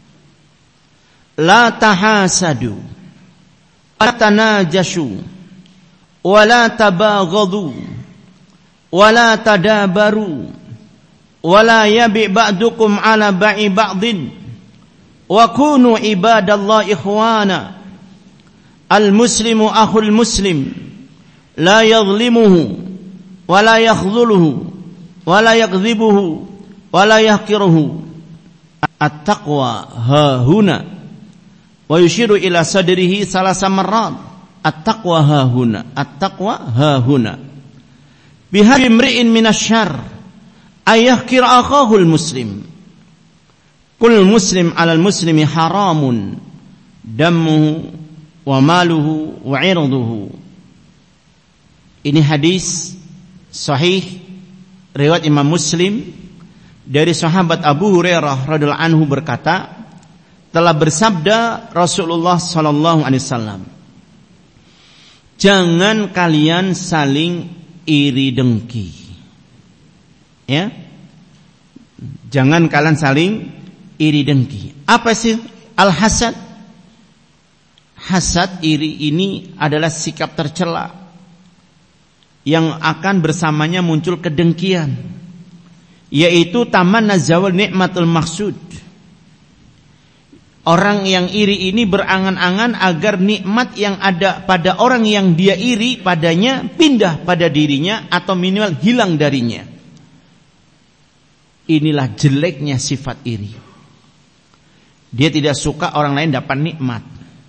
la tahasadu wa tanajashu wa la tabaghadu wa la tadabaru wa la yabi' ba'dukum ala ba'i ba'din wa kunu ibadallahi ikhwana. Al-muslimu akhul muslim la yadhlimuhu wa la yakhdhuluhu wa la yakdhibuhu wa la yahqiruhu. At-taqwa hahuna. Wa yushiru ila sadrihi salasa marrat. At-taqwa hahuna. At-taqwa hahuna. Bihabi imri'in minasyarr ayahkir akhahul muslim. Kul muslim alal muslimi haramun damuhu wa maluhu wa irduhu. Ini hadis sahih riwayat Imam Muslim dari sahabat Abu Hurairah radhiyallahu anhu berkata, telah bersabda Rasulullah sallallahu alaihi wasallam, jangan kalian saling iri dengki. Jangan kalian saling iri dengki. Apa sih al-hasad? Hasad, iri ini adalah sikap tercela yang akan bersamanya muncul kedengkian, yaitu tamanna zawal nikmatul maksud. Orang yang iri ini berangan-angan agar nikmat yang ada pada orang yang dia iri padanya pindah pada dirinya atau minimal hilang darinya. Inilah jeleknya sifat iri. Dia tidak suka orang lain dapat nikmat.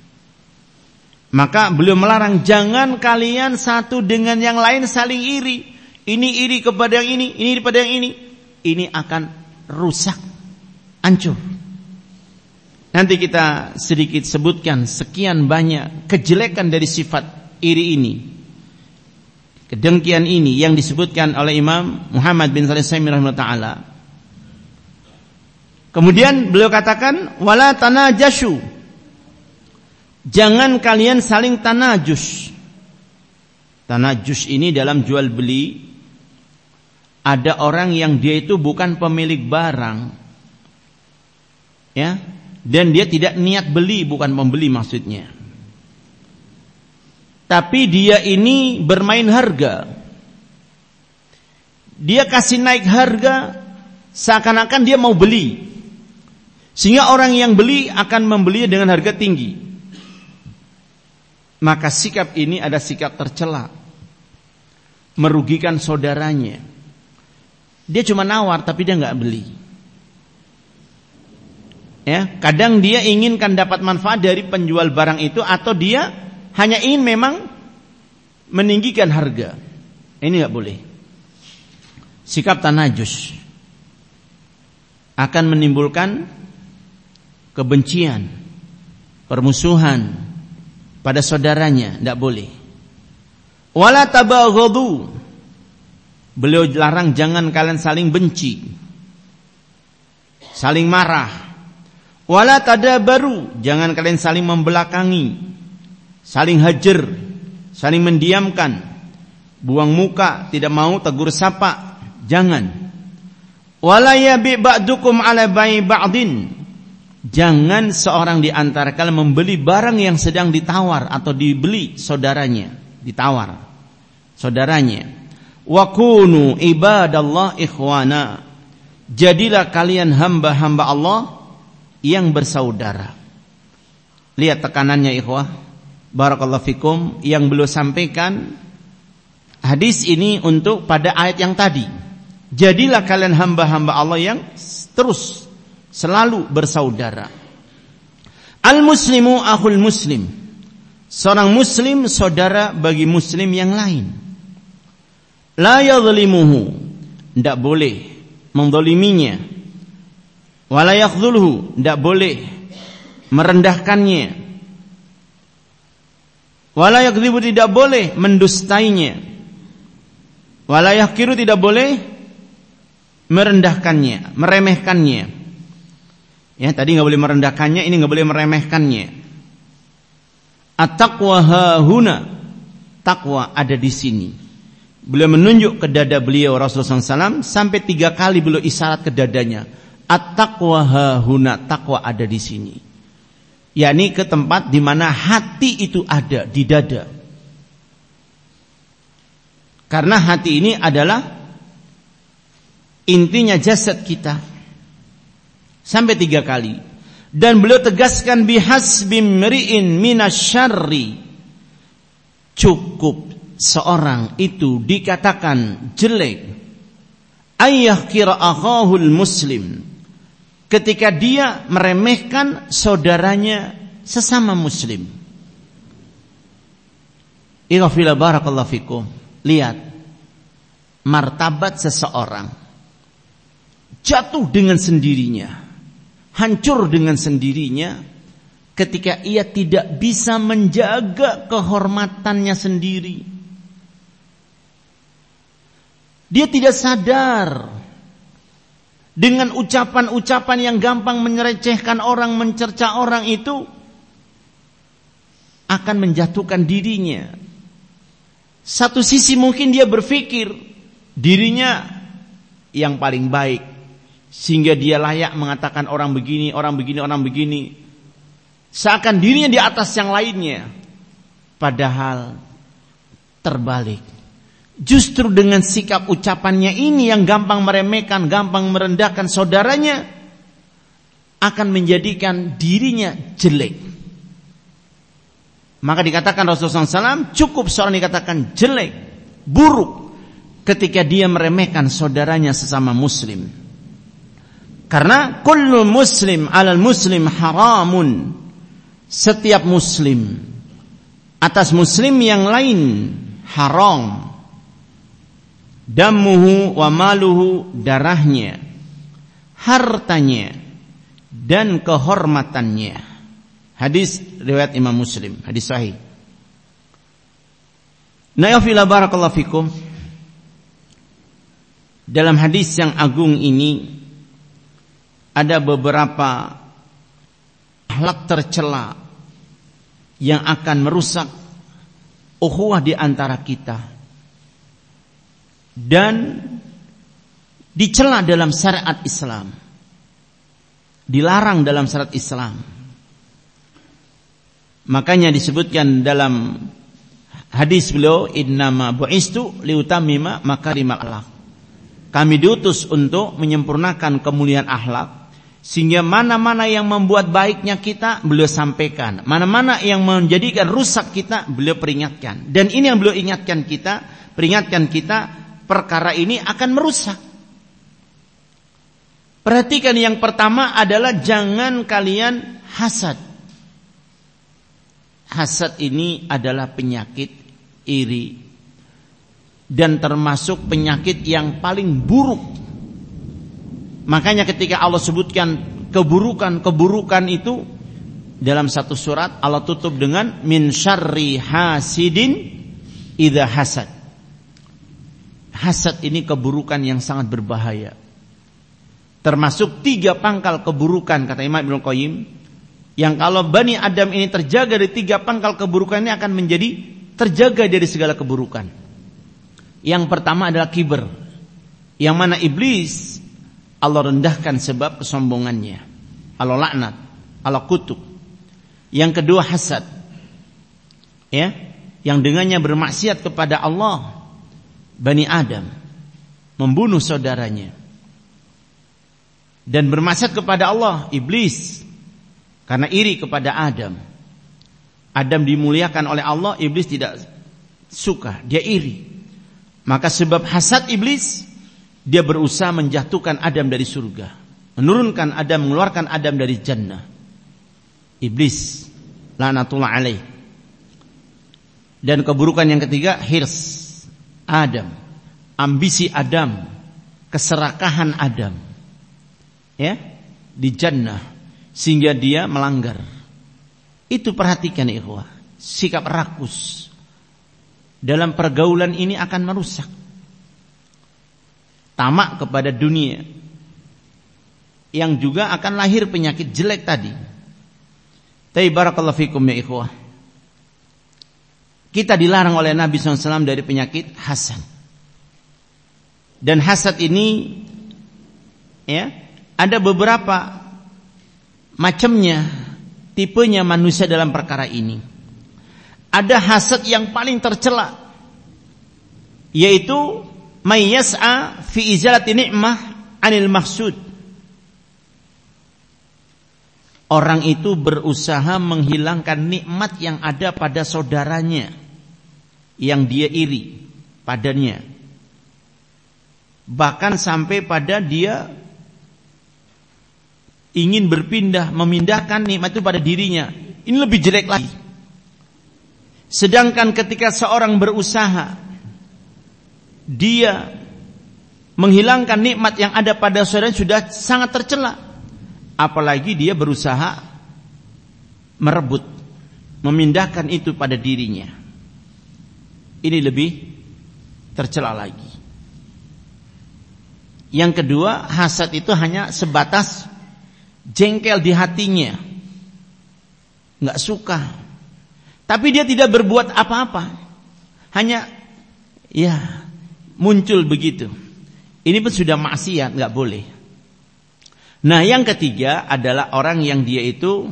Maka beliau melarang, jangan kalian satu dengan yang lain saling iri. Ini iri kepada yang ini kepada yang ini. Ini akan rusak, hancur. Nanti kita sedikit sebutkan sekian banyak kejelekan dari sifat iri ini, kedengkian ini yang disebutkan oleh Imam Muhammad bin Shalih Al-Utsaimin rahimahullah ta'ala. Kemudian beliau katakan, wala tanajashu, jangan kalian saling tanajus. Tanajus ini dalam jual beli, ada orang yang dia itu bukan pemilik barang, dan dia tidak niat beli, bukan membeli maksudnya, tapi dia ini bermain harga. Dia kasih naik harga seakan-akan dia mau beli, sehingga orang yang beli akan membeli dengan harga tinggi. Maka sikap ini ada sikap tercela, merugikan saudaranya. Dia cuma nawar tapi dia nggak beli. Kadang dia inginkan dapat manfaat dari penjual barang itu, atau dia hanya ingin memang meninggikan harga. Ini nggak boleh. Sikap tanajus akan menimbulkan kebencian, permusuhan pada saudaranya, tidak boleh. Wala tabaghadu, Beliau larang jangan kalian saling benci, saling marah. Wala tadabaru, jangan kalian saling membelakangi, saling hajar, saling mendiamkan, buang muka, tidak mau tegur sapa, jangan. Wala yabi ba'dukum ala bai ba'din, jangan seorang di antara kalian membeli barang yang sedang ditawar atau dibeli saudaranya, ditawar saudaranya. Wa kunu ibadallah ikhwana, jadilah kalian hamba-hamba Allah yang bersaudara. Lihat tekanannya ikhwah, barakallahu fikum, yang beliau sampaikan hadis ini untuk pada ayat yang tadi. Jadilah kalian hamba-hamba Allah yang terus selalu bersaudara. Al-muslimu akhul muslim, seorang muslim saudara bagi muslim yang lain. La yadhlimuhu, tidak boleh mendoliminya. Wala yakhdhulhu, tidak boleh merendahkannya. Wala yakdzibu, tidak boleh mendustainya. Wala yahkiru, tidak boleh merendahkannya, meremehkannya. Ya, tadi enggak boleh merendahkannya, ini enggak boleh meremehkannya. At-taqwa hahuna, takwa ada di sini. Beliau menunjuk ke dada beliau Rasulullah SAW sampai 3 kali beliau isyarat ke dadanya. At-taqwa hahuna, takwa ada di sini. yakni ke tempat di mana hati itu ada, di dada. Karena hati ini adalah intinya jasad kita. Sampai 3 kali. Dan beliau tegaskan bihasbi mri'in minasyarri, cukup seorang itu dikatakan jelek ayyahkira akhahul muslim, ketika dia meremehkan saudaranya sesama muslim. Ighfir barakallahu fikum. Lihat martabat seseorang jatuh dengan sendirinya, hancur dengan sendirinya ketika ia tidak bisa menjaga kehormatannya sendiri. Dia tidak sadar dengan ucapan-ucapan yang gampang menyerecehkan orang, mencerca orang itu akan menjatuhkan dirinya. Satu sisi mungkin dia berpikir dirinya yang paling baik, sehingga dia layak mengatakan orang begini, orang begini, orang begini. Seakan dirinya di atas yang lainnya. Padahal terbalik. Justru dengan sikap ucapannya ini yang gampang meremehkan, gampang merendahkan saudaranya, akan menjadikan dirinya jelek. Maka dikatakan Rasulullah SAW, cukup seorang dikatakan jelek, buruk, ketika dia meremehkan saudaranya sesama muslim. Karena kullu muslim alal muslim haramun, setiap muslim atas muslim yang lain haram. Damuhu wa maluhu, darahnya, hartanya, dan kehormatannya. Hadis riwayat Imam Muslim, hadis sahih. Na'afila barakallahu fikum. Dalam hadis yang agung ini ada beberapa akhlak tercela yang akan merusak ukhuwah di antara kita dan dicela dalam syariat Islam, dilarang dalam syariat Islam. Makanya disebutkan dalam hadis beliau, innama bu'istu liutammima makarimal akhlak. Kami diutus untuk menyempurnakan kemuliaan akhlak, sehingga mana-mana yang membuat baiknya kita beliau sampaikan, mana-mana yang menjadikan rusak kita beliau peringatkan. Dan ini yang beliau ingatkan kita, peringatkan kita, perkara ini akan merusak. Perhatikan, yang pertama adalah jangan kalian hasad. Hasad ini adalah penyakit iri dan termasuk penyakit yang paling buruk. Makanya ketika Allah sebutkan keburukan-keburukan itu dalam satu surat, Allah tutup dengan min syarri hasidin idza hasad. hasad ini keburukan yang sangat berbahaya. Termasuk 3 pangkal keburukan kata Imam Ibnu Qayyim, yang kalau Bani Adam ini terjaga dari 3 pangkal keburukan ini akan menjadi terjaga dari segala keburukan. Yang pertama adalah kibr, yang mana iblis Allah rendahkan sebab kesombongannya, Allah laknat, Allah kutuk. Yang kedua hasad, ya, yang dengannya bermaksiat kepada Allah Bani Adam, membunuh saudaranya. Dan bermaksiat kepada Allah iblis karena iri kepada Adam. Adam dimuliakan oleh Allah, iblis tidak suka, dia iri. Maka sebab hasad iblis, dia berusaha menjatuhkan Adam dari surga, menurunkan Adam, mengeluarkan Adam dari jannah. Iblis laknatullah alaih. Dan keburukan yang ketiga hirs Adam, ambisi Adam, keserakahan Adam, ya, di jannah, sehingga dia melanggar. Itu perhatikan ikhwah, sikap rakus dalam pergaulan ini akan merusak. Tamak kepada dunia, yang juga akan lahir penyakit jelek tadi. Tapi barakallahu fikum ya ikhwah, kita dilarang oleh Nabi SAW dari penyakit hasad. Dan hasad ini, ya, ada beberapa macamnya, tipenya manusia dalam perkara ini. Ada hasad yang paling tercela, yaitu may yas'a fi izalati ni'mah 'anil mahsud. Orang itu berusaha menghilangkan nikmat yang ada pada saudaranya yang dia iri padanya. Bahkan sampai pada dia ingin memindahkan nikmat itu pada dirinya. Ini lebih jelek lagi. Sedangkan ketika seorang berusaha dia menghilangkan nikmat yang ada pada saudaranya sudah sangat tercela. Apalagi dia berusaha merebut, memindahkan itu pada dirinya. Ini lebih tercela lagi. Yang kedua, hasad itu hanya sebatas jengkel di hatinya, nggak suka, tapi dia tidak berbuat apa-apa, hanya ya muncul begitu. Ini pun sudah maksiat, nggak boleh. Nah, yang ketiga adalah orang yang dia itu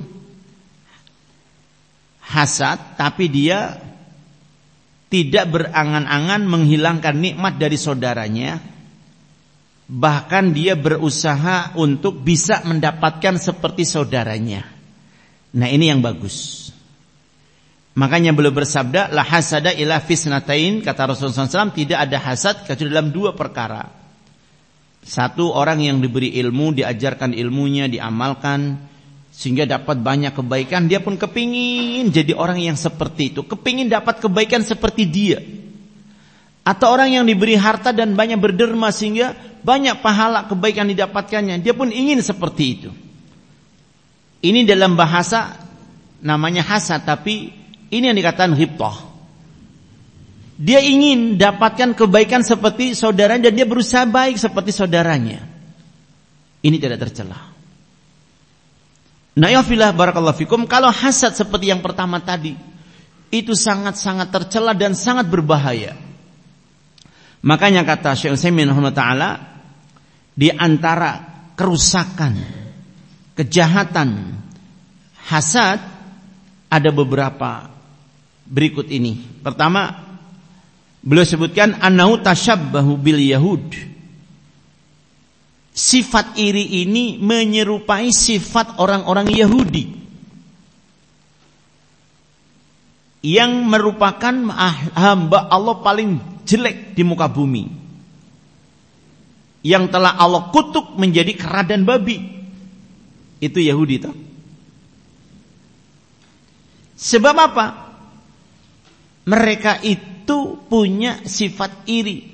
hasad, tapi dia tidak berangan-angan menghilangkan nikmat dari saudaranya. Bahkan dia berusaha untuk bisa mendapatkan seperti saudaranya. Nah, ini yang bagus. Makanya beliau bersabda, la hasada illa fisnatain, kata Rasulullah SAW, tidak ada hasad kecuali dalam 2 perkara. Satu, orang yang diberi ilmu, diajarkan ilmunya, diamalkan, sehingga dapat banyak kebaikan. Dia pun kepingin jadi orang yang seperti itu, kepingin dapat kebaikan seperti dia. Atau orang yang diberi harta dan banyak berderma, sehingga banyak pahala kebaikan didapatkannya, dia pun ingin seperti itu. Ini dalam bahasa namanya hasad, tapi ini yang dikatakan ghibthah. Dia ingin dapatkan kebaikan seperti saudaranya, dan dia berusaha baik seperti saudaranya. Ini tidak tercela. Nah, ya fillah barakallahu fikum, kalau hasad seperti yang pertama tadi, itu sangat-sangat tercela dan sangat berbahaya. Makanya kata Syekh Utsaimin rahimahullah taala, di antara kerusakan, kejahatan hasad ada beberapa berikut ini. Pertama, beliau sebutkan annahu tashabbahu bil yahud. Sifat iri ini menyerupai sifat orang-orang Yahudi yang merupakan hamba Allah paling jelek di muka bumi, yang telah Allah kutuk menjadi kera dan babi. Itu Yahudi toh. Sebab apa? Mereka itu punya sifat iri.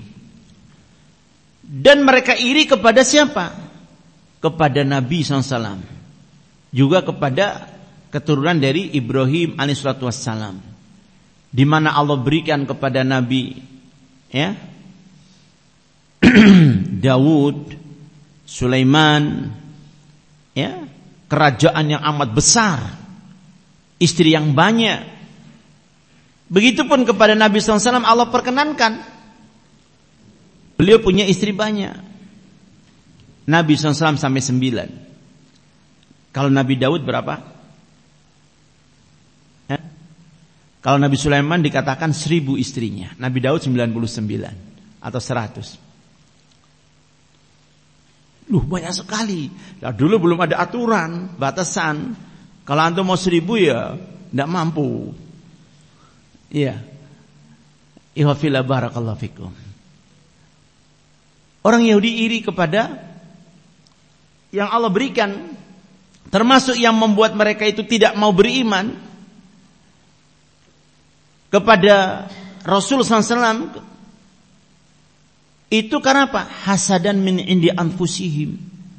Dan mereka iri kepada siapa? Kepada Nabi SAW. Juga kepada keturunan dari Ibrahim alaihissalatu wassalam. Di mana Allah berikan kepada Nabi, ya, Daud, Sulaiman, ya, kerajaan yang amat besar, istri yang banyak. Begitupun kepada Nabi SAW Allah perkenankan, beliau punya istri banyak. Nabi SAW sampai 9. Kalau Nabi Daud berapa? Ya? Kalau Nabi Sulaiman dikatakan 1000 istrinya, Nabi Daud 99 atau 100. Banyak sekali. Nah, dulu belum ada aturan, batasan. Kalau antum mau 1000 ya tidak mampu. Iya. Ihwafillah barakallahu fikum. Orang Yahudi iri kepada yang Allah berikan, termasuk yang membuat mereka itu tidak mau beriman kepada Rasul SAW. Itu karena apa? Hasadan min indi anfusihim.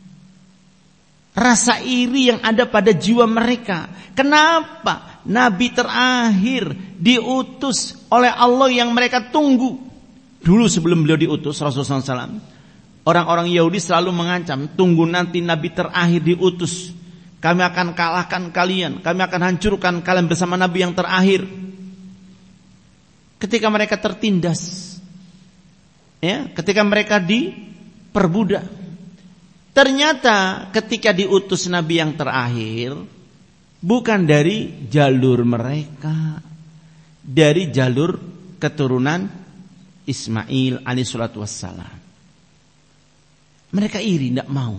Rasa iri yang ada pada jiwa mereka. Kenapa? Nabi terakhir diutus oleh Allah yang mereka tunggu. Dulu sebelum beliau diutus Rasulullah SAW, orang-orang Yahudi selalu mengancam, tunggu nanti Nabi terakhir diutus, kami akan kalahkan kalian, kami akan hancurkan kalian bersama Nabi yang terakhir. Ketika mereka tertindas, ya, ketika mereka diperbudak, ternyata ketika diutus Nabi yang terakhir, bukan dari jalur mereka, dari jalur keturunan Ismail alaihissalatu wassalam. Mereka iri, tidak mau.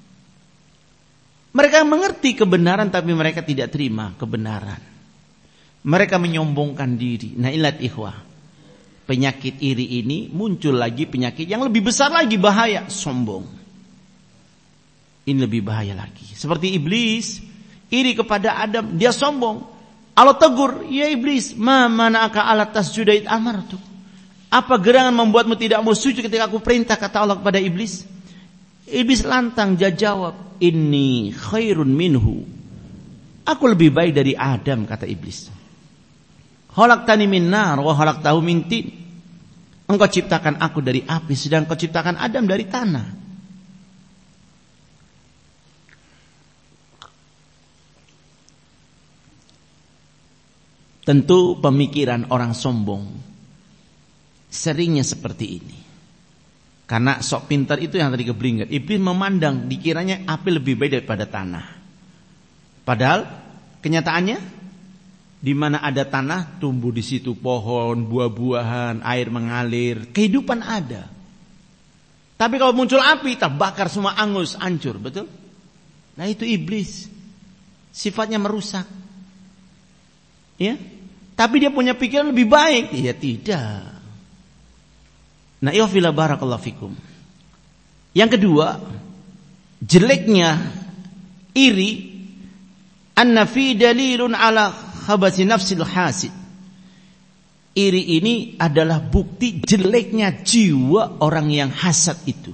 Mereka mengerti kebenaran, tapi mereka tidak terima kebenaran. Mereka menyombongkan diri. Nah, ilat ikhwah, penyakit iri ini muncul lagi penyakit yang lebih besar lagi, bahaya, sombong. Ini lebih bahaya lagi. Seperti iblis iri kepada Adam, dia sombong. Allah tegur, ya iblis, ma mana'aka ala tasjuda id amartu. Apa gerangan membuatmu tidak mau sujud ketika aku perintah, kata Allah kepada iblis. Iblis lantang, dia jawab, inni khairun minhu. Aku lebih baik dari Adam, kata iblis. Khalaqtani min nar wa khalaqtahu min tin. Engkau ciptakan aku dari api, sedang kau ciptakan Adam dari tanah. Tentu pemikiran orang sombong seringnya seperti ini. Karena sok pintar itu yang tadi keblingat. Iblis memandang, dikiranya api lebih baik daripada tanah. Padahal kenyataannya, di mana ada tanah, tumbuh di situ pohon, buah-buahan, air mengalir, kehidupan ada. Tapi kalau muncul api, terbakar semua, angus, hancur, betul? Nah, itu iblis. Sifatnya merusak. Ya? Tapi dia punya pikiran lebih baik. Ya tidak. Nah, iwafillah barakallahu fikum. Yang kedua, jeleknya iri, anna fi dalilun ala khabasi nafsil hasid. Iri ini adalah bukti jeleknya jiwa orang yang hasad itu.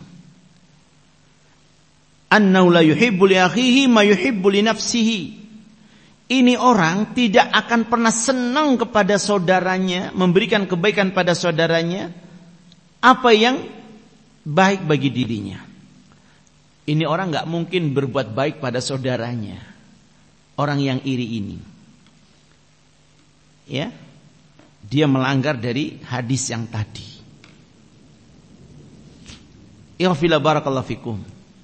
Annahu la yuhibbu li akhihi ma yuhibbu li nafsihi. Ini orang tidak akan pernah senang kepada saudaranya, memberikan kebaikan pada saudaranya apa yang baik bagi dirinya. Ini orang gak mungkin berbuat baik pada saudaranya. Orang yang iri ini, ya, dia melanggar dari hadis yang tadi. Ighfirullah barakallahu fikum.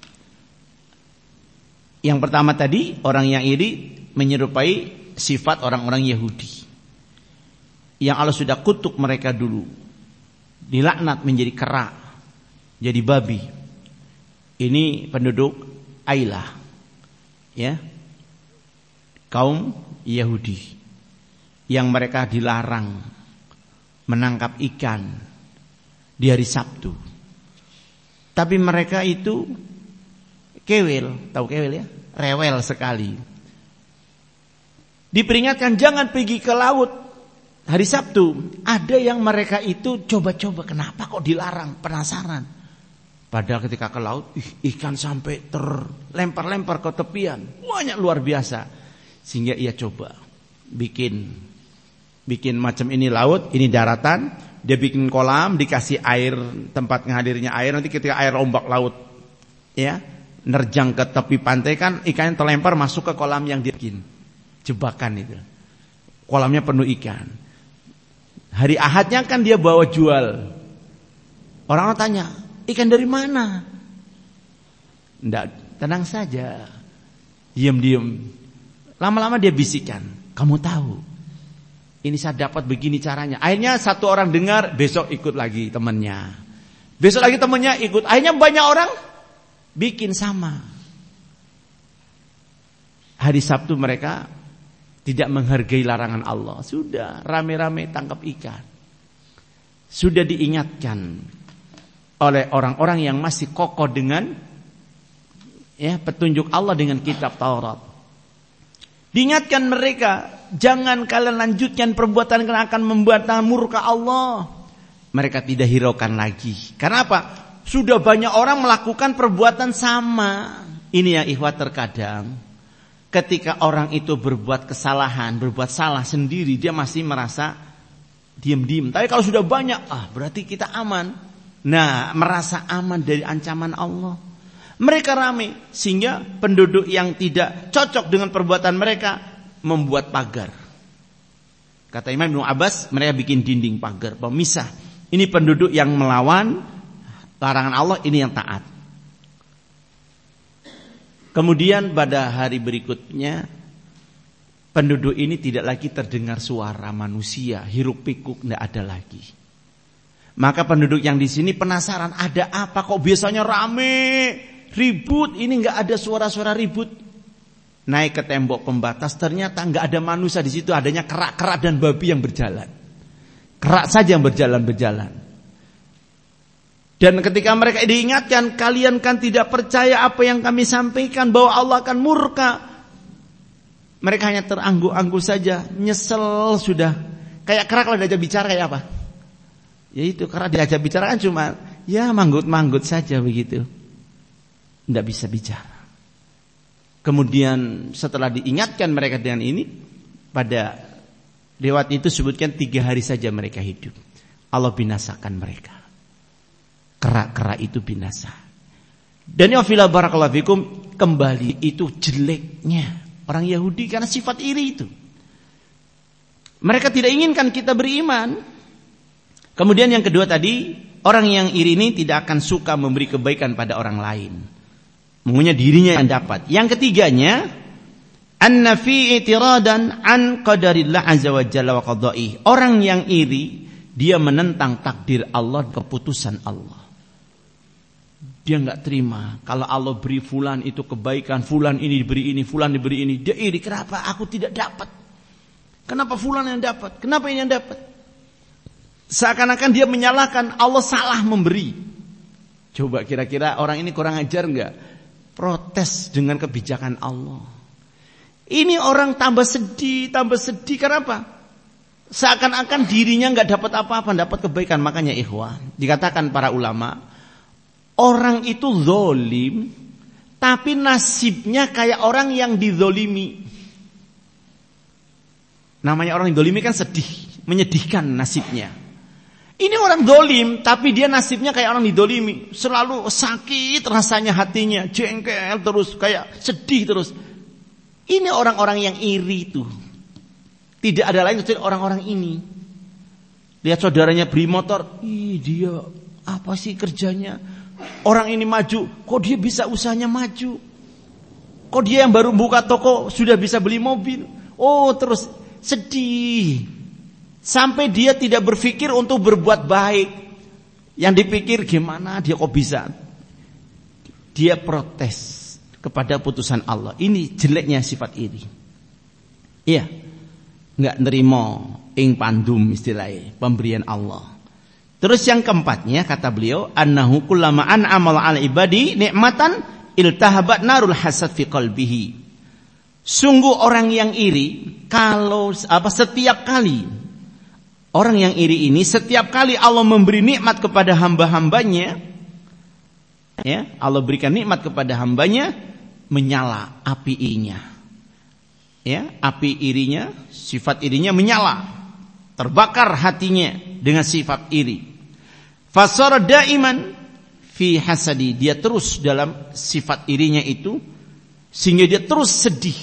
Yang pertama tadi, orang yang iri menyerupai sifat orang-orang Yahudi yang Allah sudah kutuk mereka dulu, dilaknat menjadi kera, jadi babi. Ini penduduk Ailah, ya, kaum Yahudi yang mereka dilarang menangkap ikan di hari Sabtu. Tapi mereka itu kewel, tahu kewel ya? Rewel sekali. Diperingatkan jangan pergi ke laut hari Sabtu. Ada yang mereka itu coba-coba, kenapa kok dilarang, penasaran. Padahal ketika ke laut, ikan sampai terlempar-lempar ke tepian, banyak, luar biasa. Sehingga ia coba bikin macam ini laut, ini daratan, Dia bikin kolam, dikasih air, tempat ngadirnya air, nanti ketika air ombak laut ya nerjang ke tepi pantai kan ikannya terlempar masuk ke kolam yang dia bikin. Jebakan itu. Kolamnya penuh ikan. Hari Ahadnya kan dia bawa jual. Orang tanya, ikan dari mana? Enggak, tenang saja. Diam-diam. Lama-lama dia bisikan, kamu tahu ini saya dapat begini caranya. Akhirnya satu orang dengar, besok ikut lagi temannya. Besok lagi temannya ikut. Akhirnya banyak orang bikin sama. Hari Sabtu mereka tidak menghargai larangan Allah. Sudah rame-rame tangkap ikan. Sudah diingatkan oleh orang-orang yang masih kokoh dengan petunjuk Allah dengan kitab Taurat. Diingatkan mereka, jangan kalian lanjutkan perbuatan yang akan membuat murka Allah. Mereka tidak hiraukan lagi. Karena apa? Sudah banyak orang melakukan perbuatan sama. Ini ya ikhwat, terkadang ketika orang itu berbuat kesalahan, berbuat salah sendiri, dia masih merasa diam-diam. Tapi kalau sudah banyak, berarti kita aman. Nah, merasa aman dari ancaman Allah. Mereka ramai sehingga penduduk yang tidak cocok dengan perbuatan mereka membuat pagar. Kata Imam Ibnu Abbas, mereka bikin dinding pagar pemisah. Ini penduduk yang melawan larangan Allah, ini yang taat. Kemudian pada hari berikutnya penduduk ini tidak lagi terdengar suara manusia, hiruk pikuk tidak ada lagi. Maka penduduk yang di sini penasaran, ada apa kok biasanya rame? Ribut, ini nggak ada suara-suara ribut. Naik ke tembok pembatas, ternyata nggak ada manusia di situ, adanya kerak-kerak dan babi yang berjalan. Kerak saja yang berjalan-berjalan. Dan ketika mereka diingatkan, kalian kan tidak percaya apa yang kami sampaikan bahwa Allah akan murka. Mereka hanya terangguk-angguk saja, nyesel sudah. Kayak kerak kalau diajak bicara kayak apa? Ya itu, kerak diajak bicara kan cuma ya manggut-manggut saja begitu. Tidak bisa bicara. Kemudian setelah diingatkan mereka dengan ini, pada lewat itu sebutkan 3 hari saja mereka hidup. Allah binasakan mereka. Kerak-kerak itu binasa. Dan ya fila barakallahu fikum, kembali itu jeleknya orang Yahudi karena sifat iri itu. Mereka tidak inginkan kita beriman. Kemudian yang kedua tadi, orang yang iri ini tidak akan suka memberi kebaikan pada orang lain. Maunya dirinya yang dapat. Yang ketiganya, an-nafi i'tiradan an qadarillah azza wa jalla wa qada'i. Orang yang iri, dia menentang takdir Allah, keputusan Allah. Dia enggak terima kalau Allah beri fulan itu kebaikan, fulan ini diberi ini, fulan diberi ini. Dia iri, kenapa aku tidak dapat? Kenapa fulan yang dapat? Kenapa ini yang dapat? Seakan-akan dia menyalahkan Allah salah memberi. Coba kira-kira orang ini kurang ajar enggak? Protes dengan kebijakan Allah. Ini orang tambah sedih. Kenapa? Seakan-akan dirinya enggak dapat apa-apa, dapat kebaikan. Makanya ikhwan, dikatakan para ulama, orang itu zalim, tapi nasibnya kayak orang yang dizolimi. Namanya orang yang dizolimi kan sedih, menyedihkan nasibnya. Ini orang zalim, tapi dia nasibnya kayak orang dizolimi. Selalu sakit rasanya hatinya, jengkel terus, kayak sedih terus. Ini orang-orang yang iri itu. Tidak ada lain kecuali orang-orang ini. Lihat saudaranya beli motor, dia apa sih kerjanya? Orang ini maju, kok dia bisa usahanya maju? Kok dia yang baru buka toko sudah bisa beli mobil? Oh, terus sedih. Sampai dia tidak berpikir untuk berbuat baik. Yang dipikir gimana dia kok bisa? Dia protes kepada putusan Allah. Ini jeleknya sifat iri. Iya. Enggak nerimo ing pandum istilahnya, pemberian Allah. Terus yang keempatnya kata beliau, annahu kullama an'ama 'ala ibadi nikmatan iltahabat narul hasad fi qalbihi. Sungguh orang yang iri kalau setiap kali orang yang iri ini setiap kali Allah memberi nikmat kepada hamba-hambanya, ya, Allah berikan nikmat kepada hambanya, menyala api irinya. Ya, api irinya, sifat irinya menyala. terbakar hatinya dengan sifat iri. Fasara daiman fi hasadi, dia terus dalam sifat irinya itu sehingga dia terus sedih,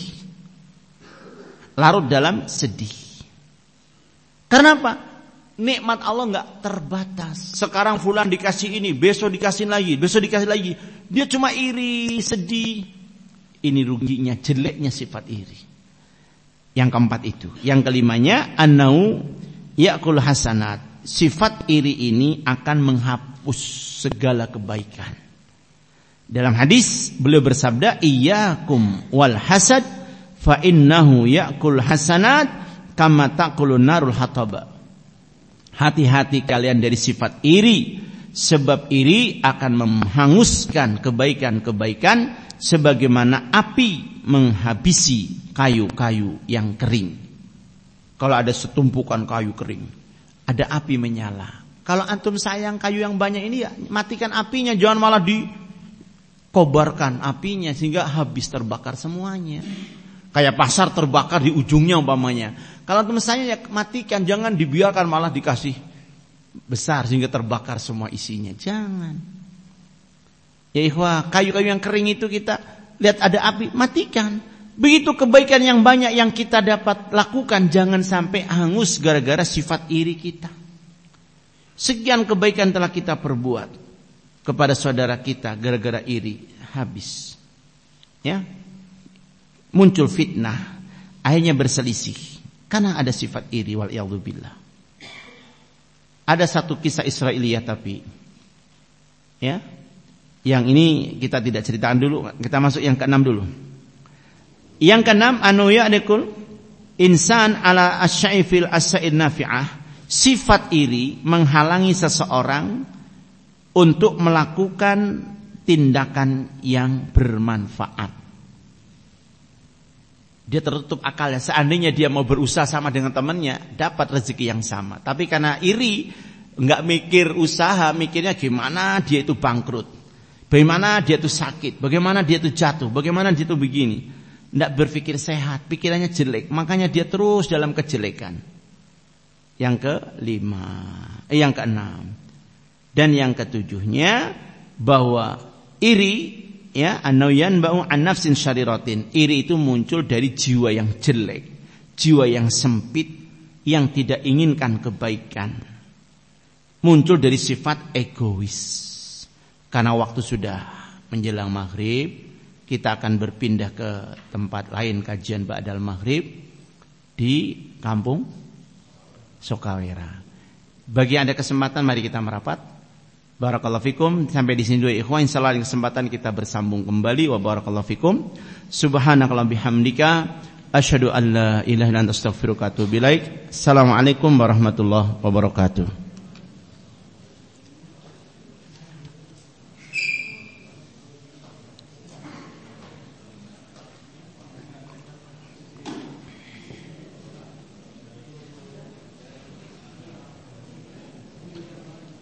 larut dalam sedih. Karena apa? Nikmat Allah enggak terbatas. Sekarang fulan dikasih ini, besok dikasih lagi, besok dikasih lagi. Dia cuma iri, sedih. Ini ruginya, jeleknya sifat iri. Yang keempat itu. Yang kelimanya, annau ya'kul hasanat. Sifat iri ini akan menghapus segala kebaikan. Dalam hadis beliau bersabda, iyyakum wal hasad fa innahu ya'kul hasanat kama ta'kulun narul hataba. Hati-hati kalian dari sifat iri, sebab iri akan menghanguskan kebaikan-kebaikan sebagaimana api menghabisi kayu-kayu yang kering. Kalau ada setumpukan kayu kering, ada api menyala. Kalau antum sayang kayu yang banyak ini, ya matikan apinya, jangan malah dikobarkan apinya sehingga habis terbakar semuanya. Kayak pasar terbakar di ujungnya umpamanya. Kalau antum sayang, ya matikan, jangan dibiarkan malah dikasih besar sehingga terbakar semua isinya. Jangan. Ya ikhwah, kayu-kayu yang kering itu kita lihat ada api, matikan. Begitu kebaikan yang banyak yang kita dapat lakukan, jangan sampai hangus gara-gara sifat iri kita. Sekian kebaikan telah kita perbuat kepada saudara kita, gara-gara iri habis. Ya, muncul fitnah, akhirnya berselisih karena ada sifat iri, wal'iyadzubillah. Ada satu kisah Israiliyah tapi, ya, yang ini kita tidak ceritakan dulu. Kita masuk yang keenam dulu. Yang keenam, anu ya'dikul insan ala asyaifil as-sa'id nafi'ah. Sifat iri menghalangi seseorang untuk melakukan tindakan yang bermanfaat. Dia tertutup akalnya. Seandainya dia mau berusaha sama dengan temannya, dapat rezeki yang sama. Tapi karena iri, enggak mikir usaha, mikirnya gimana dia itu bangkrut, bagaimana dia itu sakit, bagaimana dia itu jatuh, bagaimana dia itu begini. Enggak berpikir sehat, pikirannya jelek, makanya dia terus dalam kejelekan. Yang yang keenam. Dan yang ketujuhnya, bahwa iri, ya, an-nawyan ba'u an nafsin syariratin. Iri itu muncul dari jiwa yang jelek, jiwa yang sempit, yang tidak inginkan kebaikan. Muncul dari sifat egois. Karena waktu sudah menjelang maghrib, kita akan berpindah ke tempat lain kajian ba'dal maghrib di kampung Sokawera. Bagi Anda kesempatan, mari kita merapat. Barakallahu fikum. Sampai di sini dulu ikhwan. Insyaallah di kesempatan kita bersambung kembali. Wa barakallahu fikum. Subhanakallahumma bihamdika asyhadu an la ilaha illa anta astaghfiruka wa atubu ilaik. Assalamualaikum warahmatullahi wabarakatuh.